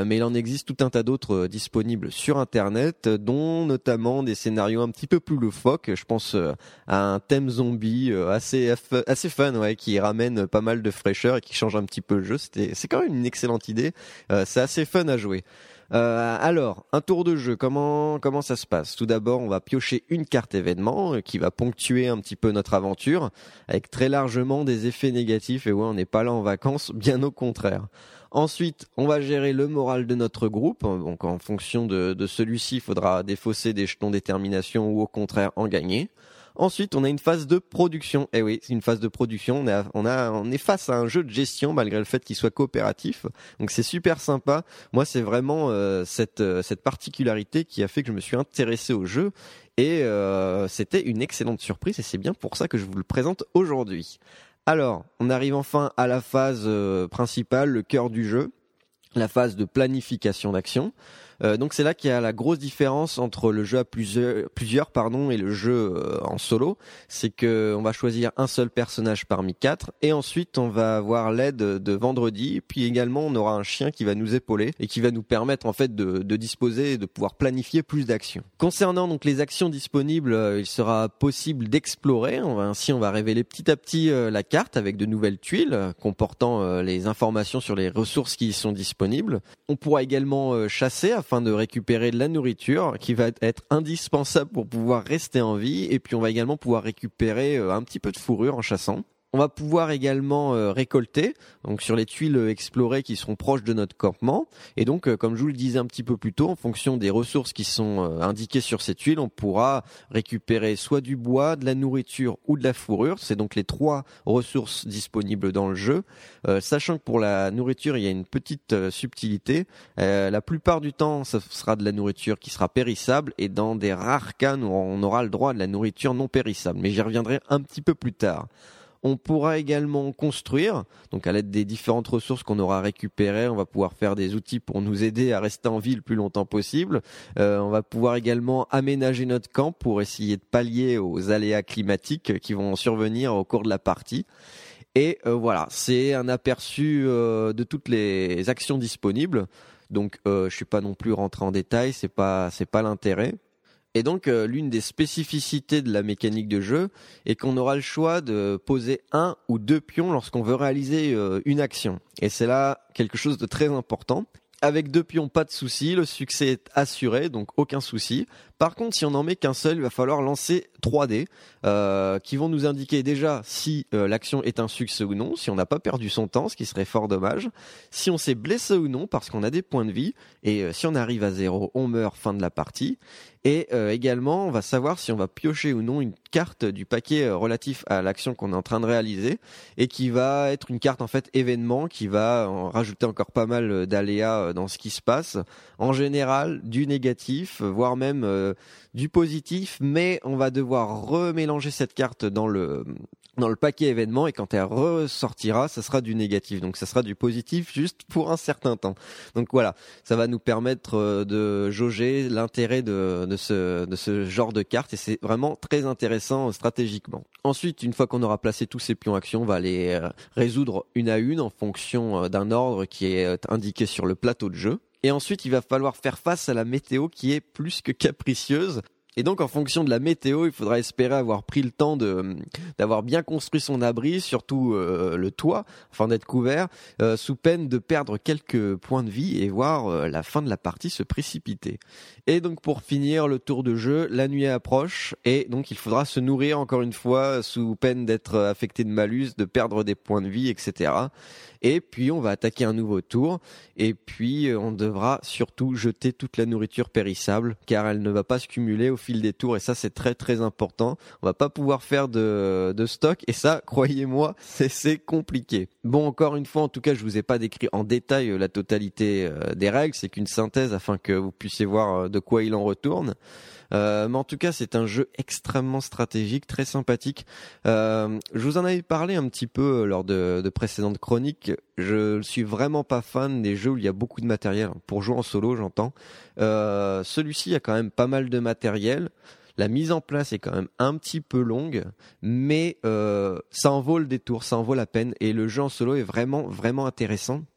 G: Euh, mais il en existe tout un tas d'autres euh, disponibles sur Internet, dont notamment des scénarios un petit peu plus loufoques. Je pense euh, à un thème zombie euh, assez assez fun, ouais, qui ramène pas mal de fraîcheur et qui change un petit peu le jeu. C'était, c'est quand même une excellente idée. Euh, c'est assez fun à jouer. Euh, alors, un tour de jeu, comment comment ça se passe? Tout d'abord, on va piocher une carte événement euh, qui va ponctuer un petit peu notre aventure, avec très largement des effets négatifs. Et ouais, on n'est pas là en vacances, bien au contraire. Ensuite, on va gérer le moral de notre groupe. Donc, en fonction de, de celui-ci, il faudra défausser des jetons détermination ou au contraire en gagner. Ensuite, on a une phase de production. Eh oui, c'est une phase de production. On, a, on, a, on est face à un jeu de gestion malgré le fait qu'il soit coopératif. Donc c'est super sympa. Moi, c'est vraiment euh, cette, euh, cette particularité qui a fait que je me suis intéressé au jeu. Et euh, c'était une excellente surprise et c'est bien pour ça que je vous le présente aujourd'hui. Alors, on arrive enfin à la phase euh, principale, le cœur du jeu, la phase de planification d'action. Euh, donc c'est là qu'il y a la grosse différence entre le jeu à plusieurs, plusieurs pardon, et le jeu euh, en solo. C'est que on va choisir un seul personnage parmi quatre et ensuite on va avoir l'aide de Vendredi. Puis également on aura un chien qui va nous épauler et qui va nous permettre en fait de, de disposer et de pouvoir planifier plus d'actions. Concernant donc les actions disponibles, euh, il sera possible d'explorer. On va, ainsi on va révéler petit à petit euh, la carte avec de nouvelles tuiles euh, comportant euh, les informations sur les ressources qui y sont disponibles. On pourra également euh, chasser afin de récupérer de la nourriture qui va être indispensable pour pouvoir rester en vie, et puis on va également pouvoir récupérer un petit peu de fourrure en chassant. On va pouvoir également euh, récolter donc sur les tuiles explorées qui seront proches de notre campement. Et donc, euh, comme je vous le disais un petit peu plus tôt, en fonction des ressources qui sont euh, indiquées sur ces tuiles, on pourra récupérer soit du bois, de la nourriture ou de la fourrure. C'est donc les trois ressources disponibles dans le jeu. Euh, sachant que pour la nourriture, il y a une petite euh, subtilité. Euh, la plupart du temps, ce sera de la nourriture qui sera périssable. Et dans des rares cas, nous, on aura le droit à de la nourriture non périssable. Mais j'y reviendrai un petit peu plus tard. On pourra également construire, donc à l'aide des différentes ressources qu'on aura récupérées, on va pouvoir faire des outils pour nous aider à rester en vie le plus longtemps possible. Euh, on va pouvoir également aménager notre camp pour essayer de pallier aux aléas climatiques qui vont survenir au cours de la partie. Et euh, voilà, c'est un aperçu euh, de toutes les actions disponibles. Donc euh, je suis pas non plus rentré en détail, c'est pas c'est pas l'intérêt. Et donc, euh, l'une des spécificités de la mécanique de jeu est qu'on aura le choix de poser un ou deux pions lorsqu'on veut réaliser euh, une action. Et c'est là quelque chose de très important. Avec deux pions, pas de souci, le succès est assuré, donc aucun souci. Par contre, si on n'en met qu'un seul, il va falloir lancer trois dés euh, qui vont nous indiquer déjà si euh, l'action est un succès ou non, si on n'a pas perdu son temps, ce qui serait fort dommage, si on s'est blessé ou non parce qu'on a des points de vie, et euh, si on arrive à zéro, on meurt, fin de la partie. Et euh, également, on va savoir si on va piocher ou non une carte du paquet euh, relatif à l'action qu'on est en train de réaliser, et qui va être une carte en fait événement qui va en rajouter encore pas mal d'aléas dans ce qui se passe. En général, du négatif, voire même euh, du positif, mais on va devoir remélanger cette carte dans le dans le paquet événement, et quand elle ressortira, ça sera du négatif. Donc ça sera du positif juste pour un certain temps. Donc voilà, ça va nous permettre de jauger l'intérêt de, de ce de ce genre de carte, et c'est vraiment très intéressant stratégiquement. Ensuite, une fois qu'on aura placé tous ces pions actions, on va les résoudre une à une en fonction d'un ordre qui est indiqué sur le plateau de jeu. Et ensuite, il va falloir faire face à la météo qui est plus que capricieuse. Et donc, en fonction de la météo, il faudra espérer avoir pris le temps de d'avoir bien construit son abri, surtout euh, le toit, afin d'être couvert, euh, sous peine de perdre quelques points de vie et voir euh, la fin de la partie se précipiter. Et donc, pour finir le tour de jeu, la nuit approche, et donc il faudra se nourrir encore une fois, sous peine d'être affecté de malus, de perdre des points de vie, et cetera. Et puis, on va attaquer un nouveau tour, et puis on devra surtout jeter toute la nourriture périssable, car elle ne va pas se cumuler au fil des tours, et ça c'est très très important. On va pas pouvoir faire de, de stock, et ça, croyez-moi, c'est, c'est compliqué. Bon, encore une fois, en tout cas, je vous ai pas décrit en détail la totalité des règles, c'est qu'une synthèse afin que vous puissiez voir de quoi il en retourne. Euh, mais en tout cas, c'est un jeu extrêmement stratégique, très sympathique. Euh, je vous en avais parlé un petit peu lors de, de précédentes chroniques. Je suis vraiment pas fan des jeux où il y a beaucoup de matériel. Pour jouer en solo, j'entends. Euh, celui-ci a quand même pas mal de matériel. La mise en place est quand même un petit peu longue, mais euh, ça en vaut le détour, ça en vaut la peine. Et le jeu en solo est vraiment, vraiment intéressant.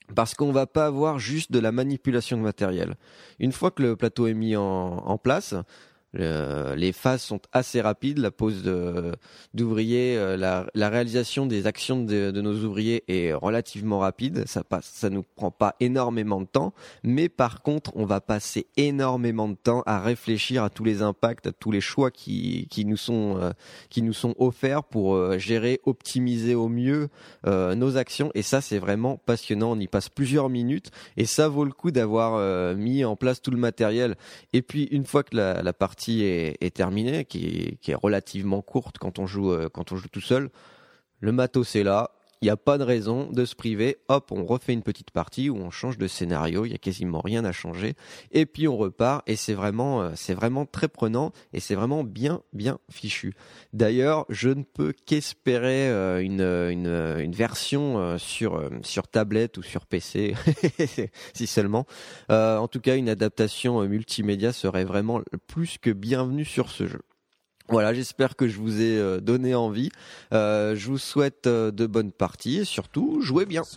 G: Parce qu'on va pas avoir juste de la manipulation de matériel. Une fois que le plateau est mis en, en place, le, les phases sont assez rapides. La pose de, d'ouvriers, euh, la, la réalisation des actions de, de nos ouvriers est relativement rapide. Ça passe, ça nous prend pas énormément de temps. Mais par contre, on va passer énormément de temps à réfléchir à tous les impacts, à tous les choix qui, qui nous sont, euh, qui nous sont offerts pour euh, gérer, optimiser au mieux euh, nos actions. Et ça, c'est vraiment passionnant. On y passe plusieurs minutes et ça vaut le coup d'avoir euh, mis en place tout le matériel. Et puis, une fois que la, la partie Est, est terminée, qui est, qui est relativement courte quand on joue euh, quand on joue tout seul. Le matos est là, il n'y a pas de raison de se priver. Hop, on refait une petite partie où on change de scénario, il y a quasiment rien à changer. Et puis on repart et c'est vraiment euh, c'est vraiment très prenant et c'est vraiment bien bien fichu. D'ailleurs, je ne peux qu'espérer euh, une, une une version euh, sur euh, sur tablette ou sur P C, si seulement. Euh, en tout cas, une adaptation euh, multimédia serait vraiment plus que bienvenue sur ce jeu. Voilà, j'espère que je vous ai euh, donné envie. Euh, je vous souhaite euh, de bonnes parties et surtout, jouez bien.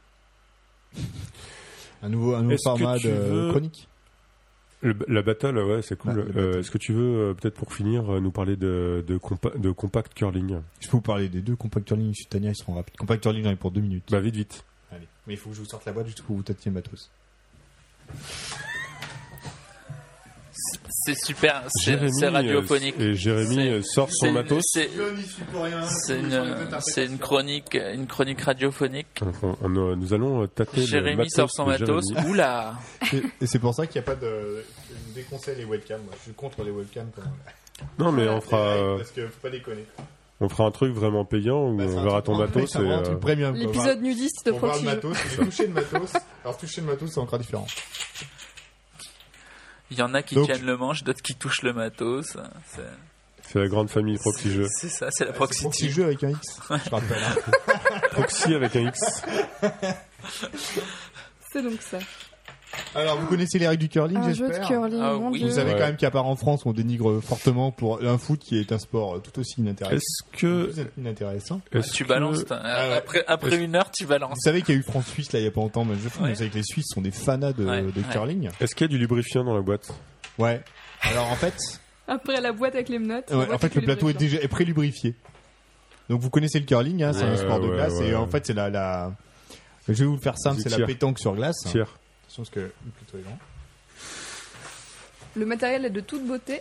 B: Un nouveau, un nouveau
A: Est-ce que
B: format
A: tu
B: de
A: veux-
B: chronique.
A: Le- la battle, ouais, c'est cool.
B: Ouais, le battle.
A: Euh, Est-ce que tu veux, euh, peut-être pour finir, euh, nous parler de, de, compa- de compact curling?
B: Je peux vous parler des deux Compact Curling Tania, ils seront rapides. Compact Curling, j'en ai pour deux minutes.
A: Bah, vite, vite.
B: Allez. Mais il faut que je vous sorte la boîte juste pour vous tâtiez le matos.
C: C'est super, c'est
A: Jérémy,
C: c'est radiophonique.
A: euh, Et Jérémy
C: C'est-
A: euh, sort son
C: c'est-
A: matos.
C: C'est c'est une, c'est une chronique, une chronique radiophonique.
A: Donc, on- on- nous allons euh, tâter le
C: Jérémy
A: matos
C: sort son
A: de
C: matos.
A: Jérémy.
C: Oula.
B: Et, et c'est pour ça qu'il n'y a pas de. Je déconseille les webcams. Moi. Je suis contre les webcams. Quand même.
A: Non, mais on fera, euh,
B: Parce qu'il faut pas déconner.
A: on fera un truc vraiment payant où
B: Bah, c'est
A: on
B: un
A: verra
B: truc-
A: ton
B: un truc-
A: matos.
B: c'est
A: Et,
B: vraiment un
A: euh,
B: truc premium. quoi.
D: L'épisode nudiste de
B: On va voir
D: Proxy.
B: le matos, j'ai touché le matos. Alors toucher le matos, c'est encore différent.
C: Il y en a qui
B: Donc-
C: tiennent le manche, d'autres qui touchent le matos. C'est
A: c'est la grande famille Proxy Jeux.
C: c'est ça, c'est la
B: Proxy
C: proxy.
B: jeu avec un X. Je rappelle. Hein.
A: Proxy avec un X.
D: C'est donc ça.
B: Alors vous connaissez les règles du curling,
D: Un jeu de
B: j'espère.
D: curling,
C: Ah
D: mon
C: oui.
D: Dieu.
B: Vous savez
A: Ouais.
B: quand même qu'à part en France, on dénigre fortement pour un foot qui est un sport tout aussi inintéressant.
A: Est-ce que,
B: Plus inintéressant.
A: est-ce
C: Tu
A: que-
C: balances. t'as-
B: Ah ouais.
C: Après, après une heure, tu balances.
B: Vous savez qu'il y a eu France-Suisse là il y a pas longtemps, mais je fous,
C: Ouais.
B: vous savez que les Suisses sont des fanas de,
C: Ouais,
B: de
C: ouais.
B: curling.
A: Est-ce qu'il y a du lubrifiant dans la boîte?
B: Ouais. Alors en fait,
D: Après la boîte avec les menottes.
B: ouais, en fait le plateau est déjà est pré-lubrifié. Donc vous connaissez le curling, hein, c'est un
A: Ouais,
B: sport de
A: ouais,
B: glace
A: ouais.
B: et en fait c'est la, la... Je vais vous le faire simple,
A: Vas-y,
B: c'est la
A: tire.
B: pétanque sur glace.
A: Tire.
B: Attention parce que le plateau est grand.
D: Le matériel est de toute beauté.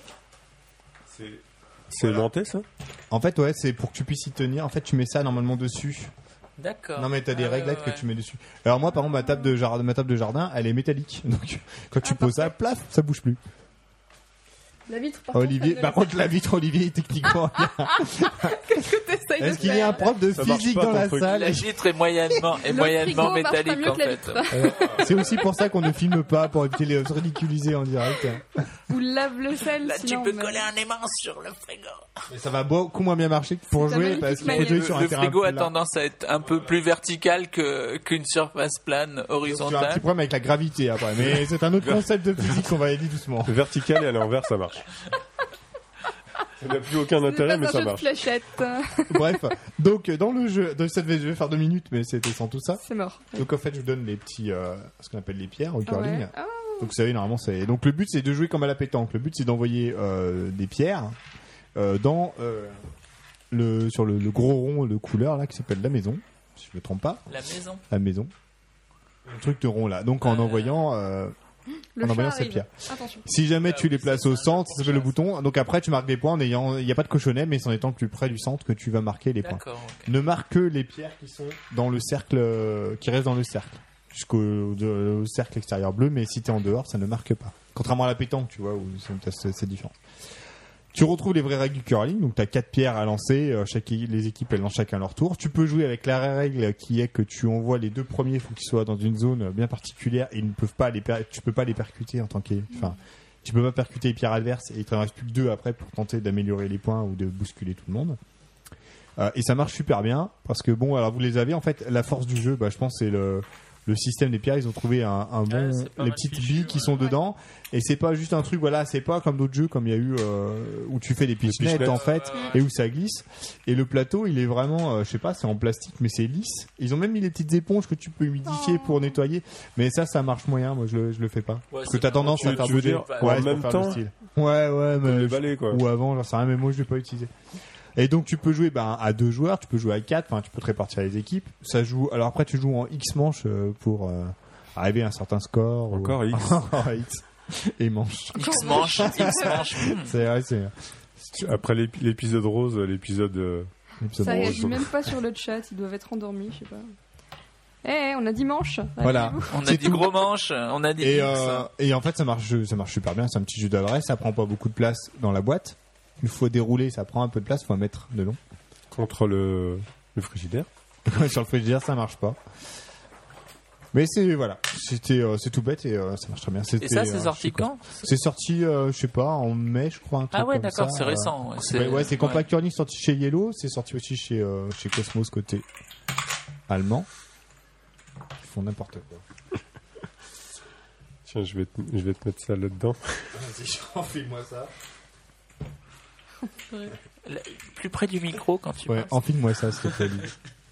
A: C'est aimanté, ça?
B: En fait ouais, c'est pour que tu puisses y tenir. En fait tu mets ça normalement dessus.
C: D'accord.
B: Non mais t'as des
C: Ah,
B: réglettes
C: ouais,
B: que
C: ouais.
B: tu mets dessus. Alors moi par exemple ma table de jardin, ma table de jardin, elle est métallique. Donc quand tu
D: Ah,
B: poses ça, plaf, ça bouge plus.
D: La vitre, par
B: Olivier,
D: contre.
B: par contre la vitre Olivier techniquement.
D: Qu'est-ce que t'essayes de
B: Est-ce qu'il y a un
D: faire
B: prof de
A: Ça marche
B: physique
A: pas,
B: dans
A: ton
B: la
A: truc.
B: salle?
C: La vitre est moyennement, est
D: Le
C: moyennement
D: frigo marche pas
C: métallique
D: mieux
C: en
D: que la
C: fait.
D: vitre.
B: Euh, C'est aussi pour ça qu'on ne filme pas pour éviter les se ridiculiser en direct.
D: Ou lave le sel.
C: Là, tu
D: sinon,
C: peux
D: mais-
C: coller un aimant sur le frigo.
B: Mais ça va beaucoup moins bien marcher que pour
D: C'est
B: jouer
D: un
B: parce qu'il faut
D: magnifique
B: jouer
C: Le,
B: sur un
C: le
B: terrain
C: frigo a
B: plat.
C: tendance à être un peu plus vertical que qu'une surface plane
B: Tu as un petit
C: horizontale.
B: problème avec la gravité après, mais c'est un autre concept de physique qu'on va aller doucement.
A: Vertical et à l'envers, ça marche. Ça n'a plus aucun
D: Ce n'est
A: intérêt,
D: pas
A: mais
D: un
A: ça
D: jeu de
A: marche.
D: fléchettes.
B: Bref, donc dans le jeu, donc ça devait je vais faire deux minutes, mais c'était sans tout ça.
D: C'est mort.
B: Donc en fait, je vous donne les petits, euh, ce qu'on appelle les pierres au curling.
D: Ouais. Ah,
B: Donc vous savez normalement c'est donc le but c'est de jouer comme à la pétanque. Le but c'est d'envoyer euh, des pierres euh, dans euh, le sur le, le gros rond de couleur là qui s'appelle la maison, si je me trompe pas,
C: La maison.
B: la maison. Le truc de rond là. Donc en
C: Euh.
B: envoyant euh,
D: le
B: en envoyant
D: chat
B: ces
D: arrive.
B: pierres.
D: Attention.
B: Si jamais
C: Ah
B: tu
C: oui,
B: les
C: ça,
B: places
C: c'est
B: au
C: un
B: centre,
C: jeu
B: ça
C: pour
B: fait le
C: chasse.
B: bouton. Donc après tu marques des points en ayant il n'y a pas de cochonnet mais c'est en étant le plus près du centre que tu vas marquer les points.
C: D'accord. ok.
B: Ne marque que les pierres qui sont dans le cercle euh, qui restent dans le cercle jusqu'au de- au cercle extérieur bleu, mais si t'es en dehors ça ne marque pas, contrairement à la pétanque tu vois où c'est, c'est, c'est différent. Tu retrouves les vraies règles du curling, donc t'as quatre pierres à lancer, euh, chaque, les équipes elles lancent chacun leur tour. Tu peux jouer avec la règle qui est que tu envoies les deux premiers, faut qu'ils soient dans une zone bien particulière et ils ne peuvent pas les per- tu peux pas les percuter en tant que, enfin tu peux pas percuter les pierres adverses et il te reste plus que deux après pour tenter d'améliorer les points ou de bousculer tout le monde. Euh, et ça marche super bien parce que bon alors vous les avez en fait la force du jeu bah je pense c'est le le système des pierres, ils ont trouvé un, un bon,
C: Ouais, c'est pas
B: les
C: mal
B: petites
C: fichu,
B: billes qui
C: ouais.
B: sont dedans. Et c'est pas juste un truc, voilà, c'est pas comme d'autres jeux, comme il y a eu euh, où tu fais des pichenettes
A: pichenettes.
B: en fait,
C: Ouais, ouais.
B: et où ça glisse. Et le plateau, il est vraiment, euh, je sais pas, c'est en plastique, mais c'est lisse. Ils ont même mis les petites éponges que tu peux humidifier
D: Oh.
B: pour nettoyer. Mais ça, ça marche moyen. Moi, je le, je le fais pas.
C: Ouais,
B: Parce que
C: c'est
B: t'as
C: pas-
B: tendance
A: tu-
B: à faire
A: tu veux
B: bouger.
A: dire,
B: Ouais,
A: en
B: c'est pour
A: même
B: faire
A: temps
B: le style. Ouais, ouais,
A: Comme
B: mais
A: les balais, quoi.
B: ou avant, j'en sais rien, mais moi je l'ai pas utilisé. Et donc tu peux jouer ben, à deux joueurs, tu peux jouer à quatre, enfin tu peux te répartir les équipes. Ça joue. Alors après tu joues en X manches euh, pour euh, arriver à un certain score.
A: Encore
B: ou...
A: X.
B: Encore X. Et manches.
C: X manche, X manche. hmm.
B: C'est vrai, c'est
A: Après l'épi- l'épisode rose, l'épisode. euh,
B: l'épisode
D: Ça
B: rose.
D: réagit même pas sur le chat, ils doivent être endormis, je sais pas. Eh, on a dimanche.
B: Voilà.
C: On a
B: C'est
C: dit
B: tout.
C: gros manche, on a dit
B: Et,
C: X.
B: euh, et en fait ça marche, ça marche super bien. C'est un petit jeu d'adresse, ça prend pas beaucoup de place dans la boîte. Une fois déroulé, ça prend un peu de place, faut un mètre de long.
A: contre le, le frigidaire.
B: Sur le frigidaire, ça marche pas. Mais c'est voilà, c'était euh, c'est tout bête et euh, ça marche très bien.
C: Et
B: C'était,
C: ça, c'est
B: euh,
C: sorti
B: je sais pas.
C: quand
B: C'est sorti, euh, je sais pas, en mai, je crois. Un truc
C: Ah ouais,
B: comme
C: d'accord,
B: ça,
C: c'est
B: euh,
C: récent. Ouais,
B: C'est, ouais, c'est Compact Curling sorti chez Yellow, c'est sorti aussi chez euh, chez Cosmos côté allemand. Ils font n'importe quoi.
A: Tiens, je vais te, je vais te mettre ça là-dedans.
B: Vas-y, enfile-moi ça.
C: La- Plus près du micro quand tu
B: Ouais,
C: parles.
B: enfile-moi ça, s'il te plaît. Lily.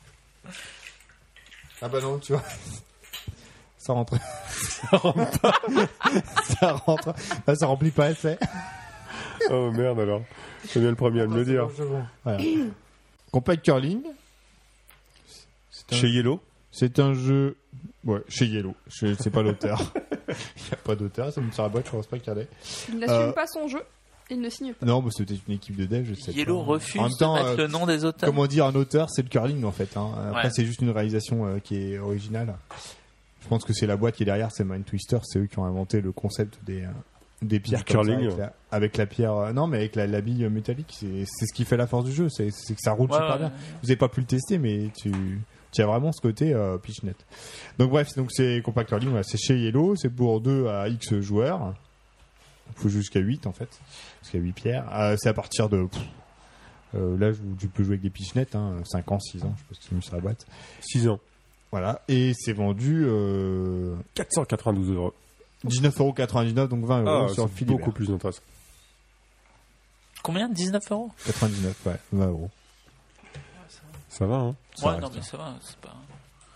B: Ah bah non, tu vois. Ça rentre. Ça rentre pas. ça rentre. Ah, ça remplit pas assez.
A: Oh merde alors. C'est bien le premier à me le dire.
B: Voilà. Compact Curling. C'est un,
A: Chez Yellow.
B: c'est un jeu. Ouais, chez Yellow. Je- C'est pas l'auteur. Il n'y a pas d'auteur, ça me sert à la boîte, je pense pas qu'il y en ait.
D: Il n'assume
B: Euh,
D: pas son jeu, il ne signe pas.
B: Non, bah, c'était une équipe de dev, je sais
C: Yellow
B: pas.
C: refuse
B: En même temps,
C: de mettre
B: euh,
C: le nom des auteurs.
B: Comment dire, un auteur, c'est le curling en fait. Hein. Après,
C: Ouais.
B: c'est juste une réalisation euh, qui est originale. Je pense que c'est la boîte qui est derrière, c'est Mind Twister, c'est eux qui ont inventé le concept des, euh, des pierres
A: Du
B: comme ça,
A: curling.
B: avec, la, avec la pierre. euh, non, mais avec la, la bille métallique, c'est, c'est ce qui fait la force du jeu, c'est, c'est que ça roule
C: Ouais,
B: super
C: ouais.
B: bien. Vous n'avez pas pu le tester, mais tu, tu as vraiment ce côté euh, pitchnet. Donc bref, donc c'est Compact Curling, voilà, c'est chez Yellow, c'est pour deux à X joueurs. Il faut jouer jusqu'à huit en fait, jusqu'à huit pierres. Euh, c'est à partir de pff, euh, là où tu peux jouer avec des pitchnettes, hein, cinq ans, six ans, je sais pas ce qu'ils ont mis sur la boîte.
A: six ans.
B: Voilà, et c'est vendu euh,
A: quatre cent quatre-vingt-douze euros.
B: dix-neuf euros quatre-vingt-dix-neuf, donc vingt euros
A: Ah,
B: sur le
A: c'est
B: Philibert.
A: beaucoup plus intéressant.
C: Combien dix-neuf euros
B: quatre-vingt-dix-neuf, ouais, vingt euros.
A: Ça va, hein.
B: Ça
C: Ouais,
B: reste,
C: non, mais
B: hein.
C: ça va, c'est pas.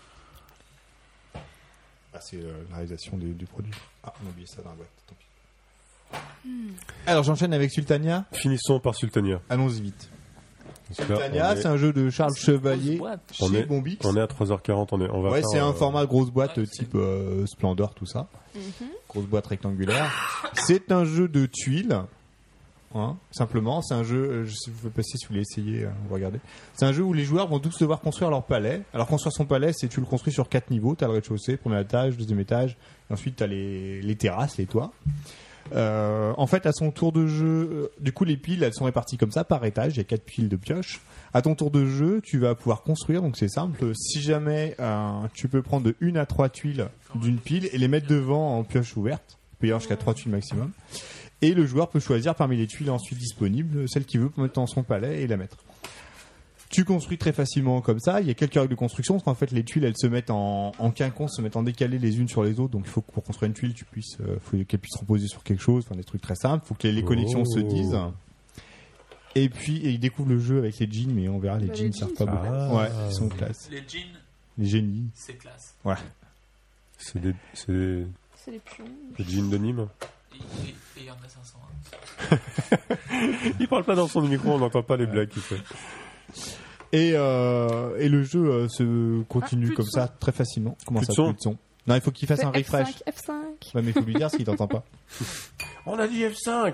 B: Ah, c'est euh, la réalisation du, du produit. Ah, on a oublié ça dans la boîte, tant pis. Alors j'enchaîne avec Sultania,
A: Finissons par Sultania.
B: allons-y vite.
A: Parce que là,
B: Sultania,
A: on est-
B: c'est un jeu de Charles Chevalier
C: Grosse boîte.
A: On
B: chez
A: est-
B: Bombix.
A: On est à trois heures quarante, on, est, on va
B: Ouais,
A: faire,
B: c'est un
A: euh,
B: format grosse boîte
C: ouais,
B: euh, type euh, Splendor, tout ça.
D: Mhm.
B: Grosse boîte rectangulaire. C'est un jeu de tuiles, hein, simplement. C'est un jeu, euh, je sais, vous pouvez passer si vous voulez essayer, euh, vous regardez. C'est un jeu où les joueurs vont tous devoir construire leur palais. Alors construire son palais, c'est tu le construis sur quatre niveaux. T'as le rez-de-chaussée, premier étage, deuxième étage, et ensuite t'as les, les terrasses, les toits. Euh, en fait, à son tour de jeu, euh, du coup, les piles, elles sont réparties comme ça par étage. Il y a quatre piles de pioche. À ton tour de jeu, tu vas pouvoir construire. Donc c'est simple. Si jamais euh, tu peux prendre de une à trois tuiles d'une pile et les mettre devant en pioche ouverte. Il peut y avoir jusqu'à trois tuiles maximum. Et le joueur peut choisir parmi les tuiles ensuite disponibles celle qu'il veut pour mettre dans son palais et la mettre. Tu construis très facilement comme ça. Il y a quelques règles de construction parce qu'en fait les tuiles elles se mettent en, en quinconce, se mettent en décalé les unes sur les autres. Donc il faut que pour construire une tuile, tu puisses, euh, faut qu'elle puisse reposer sur quelque chose. Enfin des trucs très simples. Il faut que les, les connexions
A: Oh.
B: se disent. Et puis et ils découvrent le jeu avec les jeans, mais on verra les
D: Bah,
B: jeans
D: les
B: servent
D: jeans,
B: pas
A: c'est
B: beaucoup.
A: classe.
B: Ouais, ils sont classe.
C: Les jeans,
B: Les génies.
C: c'est classe.
A: C'est des, c'est des,
D: C'est les pions.
A: des jeans de Nîmes.
C: Et et- et il y en a cinq cents. hein.
A: Il parle pas dans son micro, on n'entend pas les blagues qu'il fait.
B: Et, euh, et le jeu euh, se continue
D: Ah, plus de
B: comme
D: son.
B: ça très facilement. Comment
A: Plus
B: ça,
A: de son
B: plus de son Non, il faut qu'il fasse un
D: Fais
B: refresh.
D: F cinq, F cinq.
B: Ouais, mais il faut lui dire s'il t'entend pas.
A: On a dit F cinq.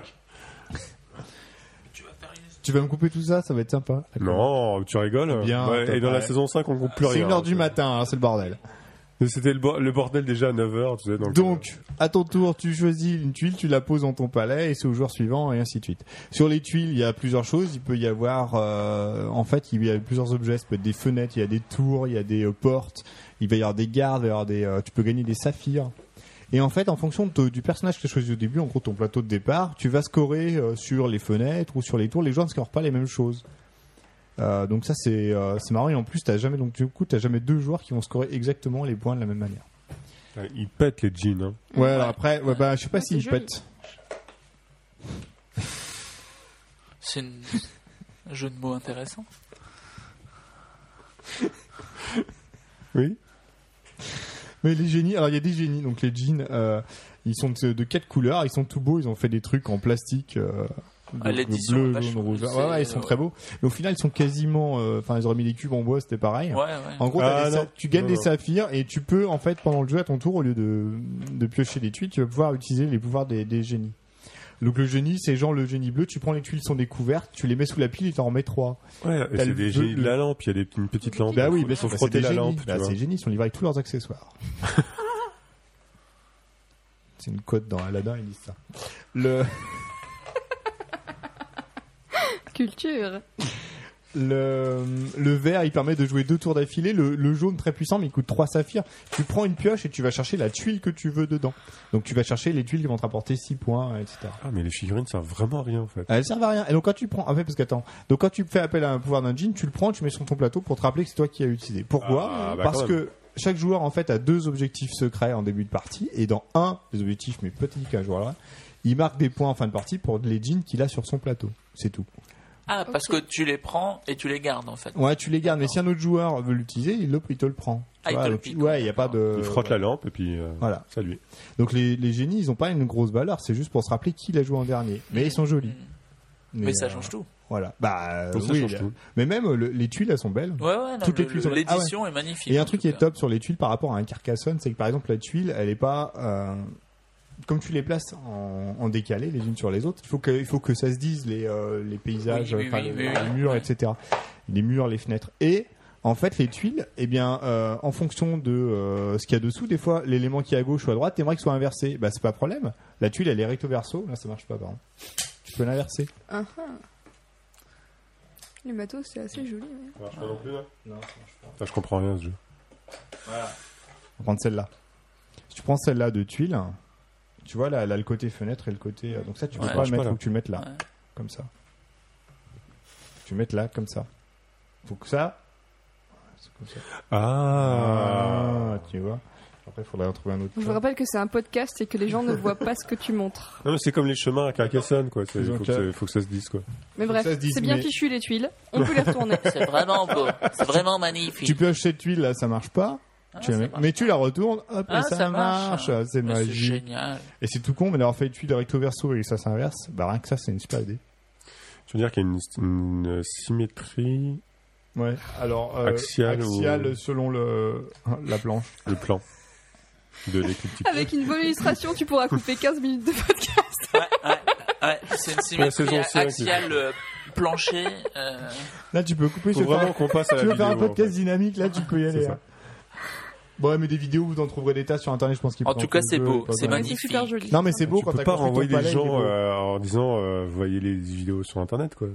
C: Tu vas faire une.
B: Tu vas me couper tout ça, ça va être sympa.
A: Non, tu rigoles.
B: Bien,
A: Ouais,
B: t'as
A: et dans la
B: pas-
A: saison cinq, on coupe plus
B: C'est
A: rien.
B: une heure du matin, hein, c'est le bordel.
A: C'était le, bo- le bordel déjà à neuf heures, tu sais. Donc,
B: Donc, à ton tour, tu choisis une tuile, tu la poses dans ton palais et c'est au joueur suivant et ainsi de suite. Sur les tuiles, il y a plusieurs choses. Il peut y avoir, euh, en fait, il y a plusieurs objets. Ça peut être des fenêtres, il y a des tours, il y a des euh, portes, il va y avoir des gardes, il va y avoir des, euh, tu peux gagner des saphirs. Et en fait, en fonction de te- du personnage que tu as choisi au début, en gros ton plateau de départ, tu vas scorer euh, sur les fenêtres ou sur les tours. Les joueurs ne scorent pas les mêmes choses. Euh, donc ça c'est euh, c'est marrant et en plus t'as jamais donc du coup t'as jamais deux joueurs qui vont scorer exactement les points de la même manière.
A: Ouais, ils pètent les jeans. Hein.
B: Ouais, alors après, ouais, bah, je sais pas
D: Ouais,
B: s'ils
D: c'est joli.
B: pètent.
C: C'est une- un jeu de mots intéressant.
A: Oui.
B: Mais les génies, alors il y a des génies, donc les jeans, euh, ils sont de, de quatre couleurs, ils sont tout beaux, ils ont fait des trucs en plastique. Euh, de-
C: Ah, l'édition
B: bleu,
C: vachement
B: jaune, rouge.
C: poussée,
B: Ouais, ouais, ils sont
C: ouais.
B: très beaux. Mais au final, ils sont quasiment, euh, enfin, ils auraient mis des cubes en bois, c'était pareil.
C: Ouais, ouais.
B: En gros,
A: Ah,
B: t'as des sa-
A: non.
B: tu gagnes
A: Non,
B: des
A: non.
B: saphirs et tu peux, en fait, pendant le jeu à ton tour, au lieu de, de piocher des tuiles, tu vas pouvoir utiliser les pouvoirs des, des génies. Donc le génie, c'est genre le génie bleu, tu prends les tuiles sont découvertes, tu les mets sous la pile et t'en remets trois.
A: Ouais, et
B: T'as
A: c'est
B: le
A: des
B: jeu-
A: génies de la lampe. Il y a des, une petite lampe.
B: Bah oui,
A: il
B: bah,
A: faut
B: c'est
A: frotter
B: des
A: la
B: génies.
A: lampe.
B: Bah,
A: tu vois.
B: ces génies, ils sont livrés avec tous leurs accessoires. C'est une quote dans Aladdin, ils disent ça. Le,
D: Culture.
B: le, le vert, il permet de jouer deux tours d'affilée. Le, le jaune, très puissant, mais il coûte trois saphirs. Tu prends une pioche et tu vas chercher la tuile que tu veux dedans. Donc tu vas chercher les tuiles qui vont te rapporter six points, et cetera.
A: Ah, mais les figurines servent vraiment à rien en fait.
B: Elles servent à rien. Et donc quand tu prends, en fait, parce qu'attends, donc quand tu fais appel à un pouvoir d'un djinn, tu le prends, tu mets sur ton plateau pour te rappeler que c'est toi qui as utilisé. Pourquoi
A: Ah, bah,
B: Parce
A: quand même.
B: que chaque joueur en fait a deux objectifs secrets en début de partie, et dans un des objectifs, mais peut-être qu'un joueur là, il marque des points en fin de partie pour les djinns qu'il a sur son plateau. C'est tout.
C: Ah, parce que tu les prends et tu les gardes en fait.
B: Ouais, tu les gardes, mais si un autre joueur veut l'utiliser, il, le- il te le prend.
C: Ah,
B: Tu
C: il
B: vois,
C: te le
B: donc,
C: pique,
B: ouais, il y a pas de.
A: Il frotte la lampe et puis euh,
B: Voilà.
A: ça lui.
B: Donc les, les génies, ils ont pas une grosse valeur, c'est juste pour se rappeler qui l'a joué en dernier. Mais ils sont jolis.
C: Mm. Mais, ça
B: euh,
C: change tout.
B: Voilà. Bah euh,
A: Donc, ça
B: oui.
A: change
B: là.
A: tout.
B: Mais même le- les tuiles, elles sont belles.
C: Ouais, ouais, non,
B: Toutes les
C: le-
B: tuiles sont-
C: l'édition est magnifique.
B: Et un
C: en
B: truc
C: tout
B: qui est
C: cas.
B: top sur les tuiles par rapport à un Carcassonne, c'est que par exemple la tuile, elle est pas euh, comme tu les places en, en décalé les unes sur les autres. Il faut que il faut que ça se dise les euh, les paysages,
C: Oui, oui,
B: enfin,
C: oui,
B: les,
C: oui,
B: les
C: oui.
B: murs, et cetera. Les murs, les fenêtres. Et en fait, les tuiles, eh bien, euh, en fonction de euh, ce qu'il y a dessous, des fois, l'élément qui est à gauche ou à droite, t'aimerais qu'il soit inversé. Bah, c'est pas un problème. La tuile, elle est recto verso. Là, ça marche pas, pardon. Tu peux l'inverser.
D: Ah ah. Les matos, c'est assez joli. Ouais.
A: Ça marche pas non plus là.
B: Non, ça marche pas.
A: Ça, je comprends rien à ce jeu.
B: On va prendre celle-là. Si tu prends celle-là de tuile, tu vois, là, elle a le côté fenêtre et le côté. euh, Donc ça, tu peux
C: Ouais,
B: pas
A: marche
B: le mettre.
A: pas, là.
B: Faut que tu le mettes là,
C: Ouais.
B: comme ça. Tu le mettes là, comme ça. Faut que ça. C'est comme ça.
A: Ah.
B: Ah, tu vois. Après, il faudrait en trouver un autre.
D: Je vous rappelle que c'est un podcast et que les gens ne voient pas ce que tu montres.
A: Non, mais c'est comme les chemins à Carcassonne, quoi. Il
B: Ils
A: faut,
B: ont
A: que
B: qu'à-
A: ça- faut que ça se dise, quoi.
D: Mais
B: Faut
D: bref,
B: que ça se dise,
D: c'est bien
B: mais-
D: fichu les tuiles. On peut les retourner.
C: C'est vraiment beau. C'est vraiment magnifique.
B: Tu pioches cette tuile là, ça marche pas.
C: Ah,
B: Tu la
C: ça
B: mets-
C: marche.
B: mais tu la retournes, hop,
C: Ah,
B: et ça,
C: ça
B: marche.
C: marche.
B: C'est
C: Mais C'est
B: magique.
C: génial.
B: Et c'est tout con, mais d'avoir fait une tuile recto verso et que ça s'inverse, bah rien que ça, c'est une super idée.
A: Je veux dire qu'il y a une, une symétrie,
B: Ouais. Alors euh,
A: Axial ou-
B: selon le la planche.
A: le plan de l'écliptique.
D: Avec une bonne illustration, tu pourras couper quinze minutes de podcast.
C: Ouais, ouais, ouais. C'est une symétrie
A: saison cinq.
C: axiale euh, plancher. euh,
B: Là, tu peux couper.
A: Faut
B: tu veux
A: vraiment
B: faire,
A: qu'on passe à la
B: tu veux
A: vidéo.
B: faire un podcast
A: en fait.
B: dynamique, là, tu peux y aller.
A: ça.
B: hein. Bon, ouais, mais des vidéos, vous en trouverez des tas sur internet, je pense qu'il
C: En tout cas, c'est beau, c'est magnifique.
D: C'est super joli.
B: Non, mais c'est beau
A: Tu
B: quand
A: peux
B: t'as
A: pas
B: construit ton
A: renvoyer les
B: palais, il est
A: gens
B: beau.
A: euh, en disant euh, voyez les vidéos sur internet, quoi.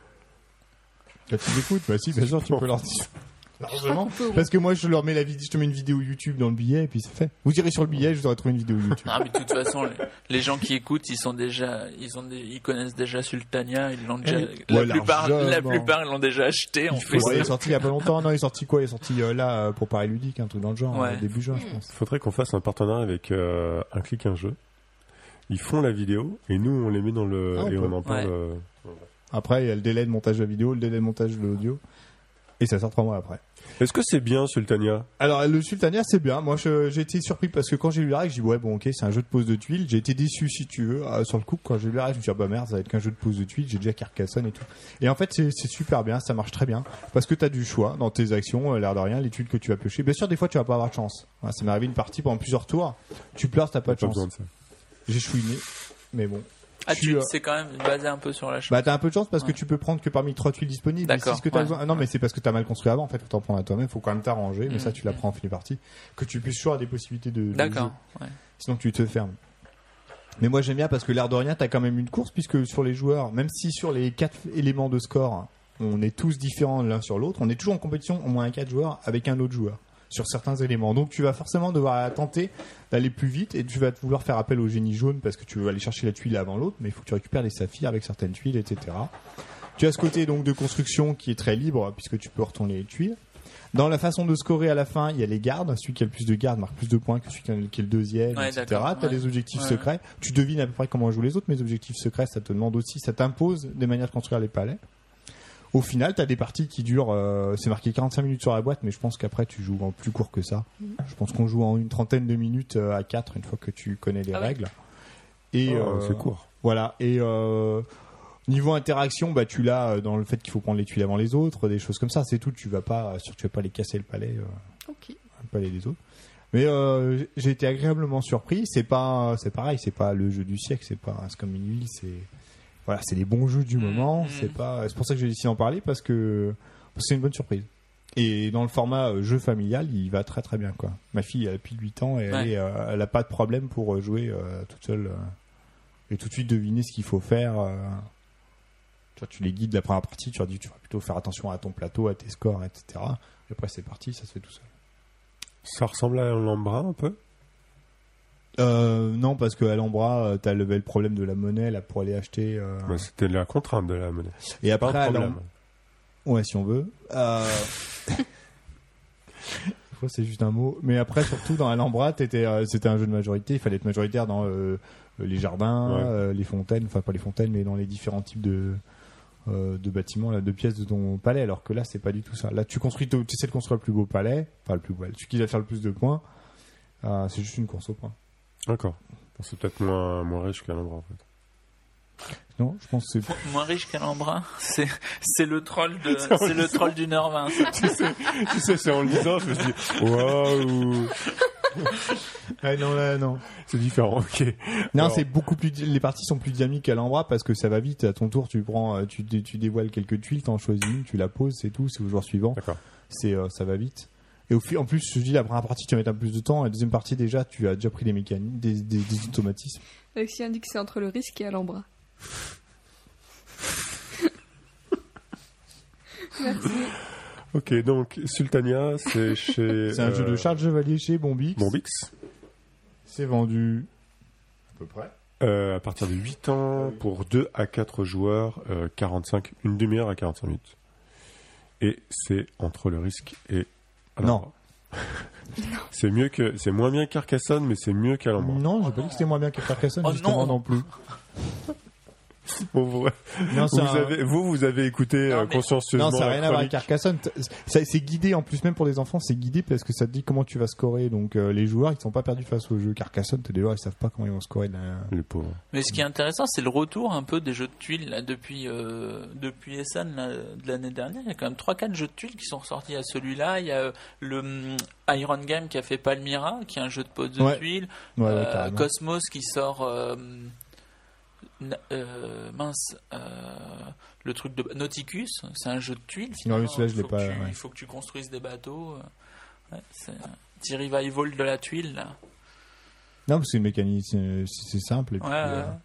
B: Quand tu écoutes, bah si, bien sûr, tu peux leur dire. Largement.
D: On peut,
B: Parce que moi, je leur mets la vidéo, je te mets une vidéo YouTube dans le billet et puis c'est fait. Vous irez sur le billet, je vous aurai trouvé une vidéo YouTube.
C: Non, mais de toute façon, les, les gens qui écoutent, ils sont déjà, ils ont, des- ils connaissent déjà Sultania, ils l'ont déjà,
B: Ouais,
C: la plupart, la
B: largement.
C: plupart, ils l'ont déjà acheté, en
B: Ouais,
C: fait.
B: il est sorti il y a pas longtemps. Non, il est sorti quoi? Il est sorti euh, là euh, pour Paris Ludique, un truc dans le genre,
C: Ouais.
B: euh, début juin, je pense.
A: Faudrait qu'on fasse un partenariat avec euh, un clic un jeu. Ils font la vidéo et nous on les met dans le
B: Ah, on
A: et
B: peut.
A: on en parle.
C: Ouais.
A: euh,
B: Après, il y a le délai de montage de la vidéo, le délai de montage de l'audio. Et ça sort trois mois après.
A: Est-ce que c'est bien Sultania?
B: Alors, le Sultania, c'est bien. Moi, je- j'ai été surpris parce que quand j'ai lu la règle, j'ai dit, ouais, bon, ok, c'est un jeu de pose de tuiles. J'ai été déçu, si tu veux, euh, sur le coup. Quand j'ai lu la règle, je me suis dit, ah, bah merde, ça va être qu'un jeu de pose de tuiles. J'ai déjà Carcassonne et tout. Et en fait, c'est c'est super bien. Ça marche très bien. Parce que t'as du choix dans tes actions, euh, l'air de rien, les tuiles que tu vas piocher. Bien sûr, des fois, tu vas pas avoir de chance. Ouais, ça m'est arrivé une partie pendant plusieurs tours. Tu pleures, t'as pas de
A: Pas
B: chance.
A: besoin de ça.
B: J'ai chouiné. Mais bon.
C: Ah,
B: Je suis,
C: tu,
B: euh,
C: c'est quand même basé un peu sur la chose.
B: Bah t'as un peu de chance parce que
C: Ouais.
B: tu peux prendre que parmi trois tuiles disponibles. Et
C: D'accord,
B: c'est ce que t'as
C: ouais.
B: besoin. Ah non mais c'est parce que t'as mal construit avant. En fait, faut t'en prendre à toi-même. Faut quand même t'arranger. Mais
C: Mhm.
B: ça tu l'apprends en fin de partie. Que tu puisses choisir des possibilités de. de
C: D'accord.
B: jeu.
C: Ouais.
B: Sinon tu te fermes. Mais moi j'aime bien parce que l'air de rien t'as quand même une course puisque sur les joueurs, même si sur les quatre éléments de score on est tous différents l'un sur l'autre, on est toujours en compétition au moins un quatre joueurs avec un autre joueur sur certains éléments. Donc tu vas forcément devoir tenter d'aller plus vite et tu vas vouloir faire appel au génie jaune parce que tu veux aller chercher la tuile avant l'autre, mais il faut que tu récupères les saphirs avec certaines tuiles, et cetera. Tu as ce côté donc de construction qui est très libre puisque tu peux retourner les tuiles. Dans la façon de scorer à la fin, il y a les gardes. Celui qui a le plus de gardes marque plus de points que celui qui est le deuxième,
C: Ouais,
B: et cetera.
C: d'accord,
B: T'as
C: ouais.
B: des objectifs
C: Ouais.
B: secrets. Tu devines à peu près comment jouent les autres, mais les objectifs secrets, ça te demande aussi, ça t'impose des manières de construire les palais. Au final, t'as des parties qui durent, euh, c'est marqué quarante-cinq minutes sur la boîte, mais je pense qu'après tu joues en plus court que ça.
D: Mhm.
B: Je pense qu'on joue en une trentaine de minutes euh, à quatre une fois que tu connais les
C: Ah ouais.
B: règles. Et
A: Oh,
B: euh,
A: c'est court.
B: Voilà. Et euh, niveau interaction, bah tu l'as dans le fait qu'il faut prendre les tuiles avant les autres, des choses comme ça. C'est tout. Tu vas pas, sûr, tu vas pas les casser le palais, euh,
D: Ok.
B: le palais des autres. Mais euh, j'ai été agréablement surpris. C'est pas, c'est pareil. C'est pas le jeu du siècle. C'est pas c'est comme une ville. C'est voilà, c'est les bons jeux du
C: Mmh,
B: moment.
C: mmh.
B: C'est pas. C'est pour ça que j'ai décidé d'en parler parce que parce que c'est une bonne surprise. Et dans le format euh, jeu familial, il va très très bien quoi. Ma fille elle a pile huit ans et
C: Ouais.
B: elle, est, euh, elle a pas de problème pour euh, jouer euh, toute seule euh, et tout de suite deviner ce qu'il faut faire. euh. Tu vois, tu les guides la première partie, tu leur dis tu vas plutôt faire attention à ton plateau, à tes scores, et cetera. Et après c'est parti, ça se fait tout seul.
A: Ça ressemble à un Lambra un peu.
B: Euh, non, parce que Alhambra, euh, t'as le, le problème de la monnaie là pour aller acheter. euh,
A: Bah, c'était la contrainte de la monnaie.
B: Et
A: Pas
B: après,
A: un problème.
B: Alhambra- ouais, si on veut. Euh... Des fois, c'est juste un mot. Mais après, surtout dans Alhambra, t'étais, euh, c'était un jeu de majorité. Il fallait être majoritaire dans euh, les jardins,
A: Ouais.
B: euh, les fontaines, enfin pas les fontaines, mais dans les différents types de euh, de bâtiments, là, de pièces de ton palais. Alors que là, c'est pas du tout ça. Là, tu construis, tu essaies de construire le plus beau palais, enfin le plus beau, celui qui va faire le plus de points. Euh, c'est juste une course au point.
A: D'accord. Bon, c'est peut-être moins, moins riche qu'un Lambra en fait.
B: Non, je pense que c'est
C: Moins riche qu'un Lambrin, c'est c'est le troll de
A: C'est en
C: c'est le
A: disant.
C: troll d'une heure vingt. ça.
A: tu sais, tu sais, c'est en le disant, je me suis dit, waouh,
B: ouais, non, là, non.
A: c'est différent, ok.
B: Non,
A: Alors-
B: c'est beaucoup plus. Les parties sont plus dynamiques qu'à l'Ambra parce que ça va vite. À ton tour, tu prends, euh, tu, dé- tu dévoiles quelques tuiles, t'en choisis une, tu la poses, c'est tout. C'est au joueur suivant.
A: D'accord.
B: C'est, euh, ça va vite. Et au fi- en plus, je dis la première partie, tu vas mettre un peu plus de temps. La deuxième partie, déjà, tu as déjà pris des mécaniques, des, des, des automatismes.
D: Alexis indique que c'est entre le risque et Alhambra. Merci.
A: Ok, donc Sultania, c'est chez.
B: C'est un jeu
A: euh,
B: de Charles Chevalier chez Bombix.
A: Bombix.
B: C'est vendu à peu près.
A: Euh, à partir de huit ans, pour deux à quatre joueurs, euh, quarante-cinq, une demi-heure à quarante-cinq minutes. Et c'est entre le risque et.
B: Non.
A: C'est mieux que, c'est moins bien qu'Arcassonne, mais c'est mieux qu'Alhambra.
B: Non, j'ai
C: Oh
B: pas dit
C: non.
B: que c'était moins bien que Carcassonne,
C: Oh
B: justement
C: non.
B: non plus.
A: Bon, vous,
B: Non, c'est
A: vous,
B: un-
A: avez, vous, vous avez écouté
C: Non,
A: euh,
C: mais-
A: consciencieusement.
B: Non, ça n'a
A: la
B: rien à voir avec
A: chronique.
B: Carcassonne. T- ça- C'est guidé en plus, même pour les enfants, c'est guidé parce que ça te dit comment tu vas scorer. Donc euh, les joueurs, ils sont pas perdus face au jeu. Carcassonne, t'as des joueurs, ils savent pas comment ils vont scorer. de la-
A: Les pauvres.
C: Mais ce qui est intéressant, c'est le retour un peu des jeux de tuiles là, depuis euh, depuis Essen là, de l'année dernière. Il y a quand même trois quatre jeux de tuiles qui sont sortis à celui-là. Il y a euh, le hum, Iron Game qui a fait Palmyra, qui est un jeu de pose de
B: Ouais.
C: tuiles.
B: Ouais, ouais,
C: Euh,
B: carrément.
C: Cosmos qui sort euh, na- euh, mince euh, le truc de Nauticus, c'est un jeu de tuiles finalement.
B: mais celui-là, je
C: il,
B: l'ai
C: faut
B: pas,
C: que tu,
B: ouais.
C: il faut que tu construises des bateaux. euh, ouais, c'est un petit revival de la tuile là.
B: Non, parce que c'est une mécanique, c'est c'est simple. Et puis,
C: Ouais,
B: euh,
C: ouais.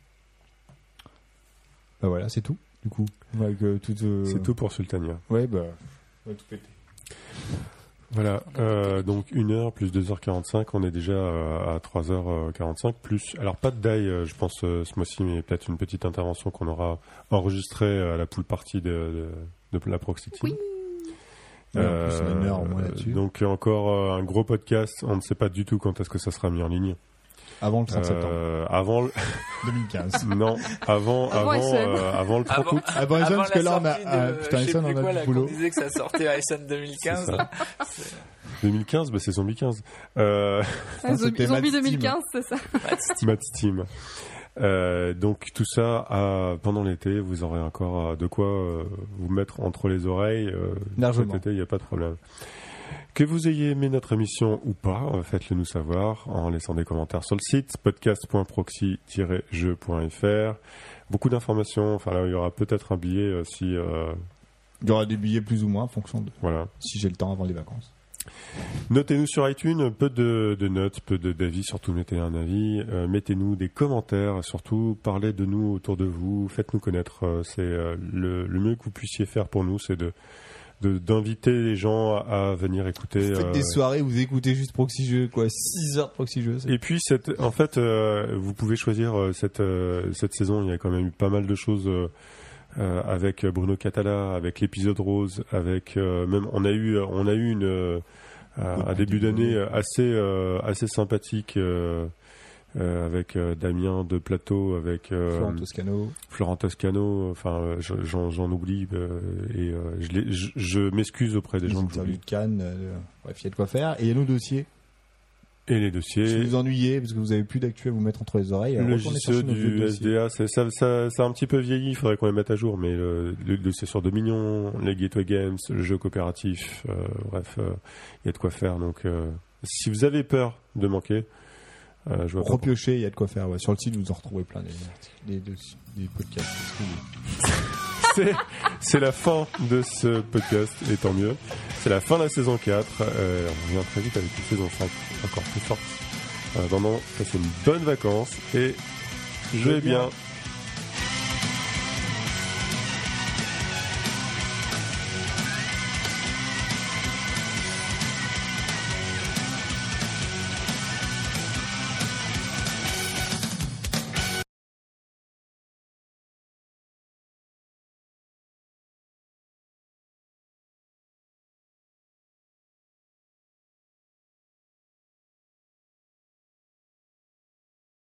B: bah voilà, c'est tout. Du coup, avec, euh, tout, euh,
A: C'est tout pour Sultania.
B: Ouais, bah, on va tout péter.
A: Voilà, euh, donc une heure plus deux heures quarante-cinq, on est déjà euh, à trois heures quarante-cinq, plus, alors pas de die, euh, je pense, euh, ce mois-ci, mais peut-être une petite intervention qu'on aura enregistrée à la pool party de, de, de la Proxy Team.
D: Oui.
B: Ouais, en plus, on a une heure au moins là-dessus.
A: Donc encore euh, un gros podcast, on ne sait pas du tout quand est-ce que ça sera mis en ligne.
B: Avant le trente septembre
A: Euh, avant le...
B: deux mille quinze.
A: Non, avant,
D: Avant
A: avant,
D: Essen.
A: euh, avant le trente août.
B: Ah bon, Essen, parce que là, on a. ah, putain, Essen, on a du boulot.
C: On disait que ça sortait à Essen deux mille quinze.
A: C'est ça. deux mille quinze, bah c'est Zombie quinze. Euh,
D: Ah, Zombie
B: c'était
D: Zombie
B: Mad
D: deux mille quinze, c'est ça.
A: Mad Steam. Euh, donc tout ça à- pendant l'été, vous aurez encore euh, de quoi euh, vous mettre entre les oreilles. Euh,
B: Largement.
A: Cet été, il n'y a pas de problème. Que vous ayez aimé notre émission ou pas, euh, faites-le nous savoir en laissant des commentaires sur le site podcast point proxy tiret jeu point f r. Beaucoup d'informations. Enfin là, il y aura peut-être un billet euh, si euh,
B: Il y aura des billets plus ou moins en fonction de
A: voilà.
B: si j'ai le temps avant les vacances.
A: Notez-nous sur iTunes, peu de, de notes, peu de- d'avis, surtout mettez un avis, euh, mettez-nous des commentaires, surtout parlez de nous autour de vous, faites-nous connaître, euh, c'est euh, le, le mieux que vous puissiez faire pour nous, c'est de, de- d'inviter les gens à, à venir écouter.
B: Faites
A: euh,
B: des soirées où vous écoutez juste Proxy Jeux, quoi. six heures de Proxy Jeux. c'est-
A: Et puis, cette, en fait, euh, vous pouvez choisir euh, cette, euh, cette saison, il y a quand même eu pas mal de choses euh, euh, avec Bruno Catala, avec l'épisode rose, avec euh, même on a eu on a eu une euh, un début d'année assez euh, assez sympathique. Euh, Euh, avec euh, Damien de Plateau, avec euh,
B: Florent Toscano,
A: Florent Toscano, enfin euh, j'en, j'en oublie euh, et euh, je, les, je, je m'excuse auprès des
B: les
A: gens que
B: interviews
A: j'oublie.
B: de Cannes, euh, bref, il y a de quoi faire. Et il y a nos dossiers.
A: Et les
B: Si
A: dossiers.
B: vous vous ennuyez parce que vous avez plus d'actu à vous mettre entre les oreilles,
A: Le
B: alors
A: J
B: retournez
A: C E
B: chercher nos vieux
A: du
B: dossiers.
A: S D A, c'est, ça, ça, ça a un petit peu vieilli, il faudrait qu'on les mette à jour, mais le, le dossier sur Dominion, les Gateway Games, le jeu coopératif, euh, bref, il euh, y a de quoi faire. Donc, euh, si vous avez peur de manquer, Euh, je vois pas
B: Repiocher, il y a de quoi faire. Ouais. Sur le site, vous en retrouvez plein des, des, des, des podcasts.
A: c'est, c'est la fin de ce podcast, et tant mieux. C'est la fin de la saison quatre. Euh, on revient très vite avec une saison cinq encore plus forte. En attendant, passez une bonne vacances et jouez bien.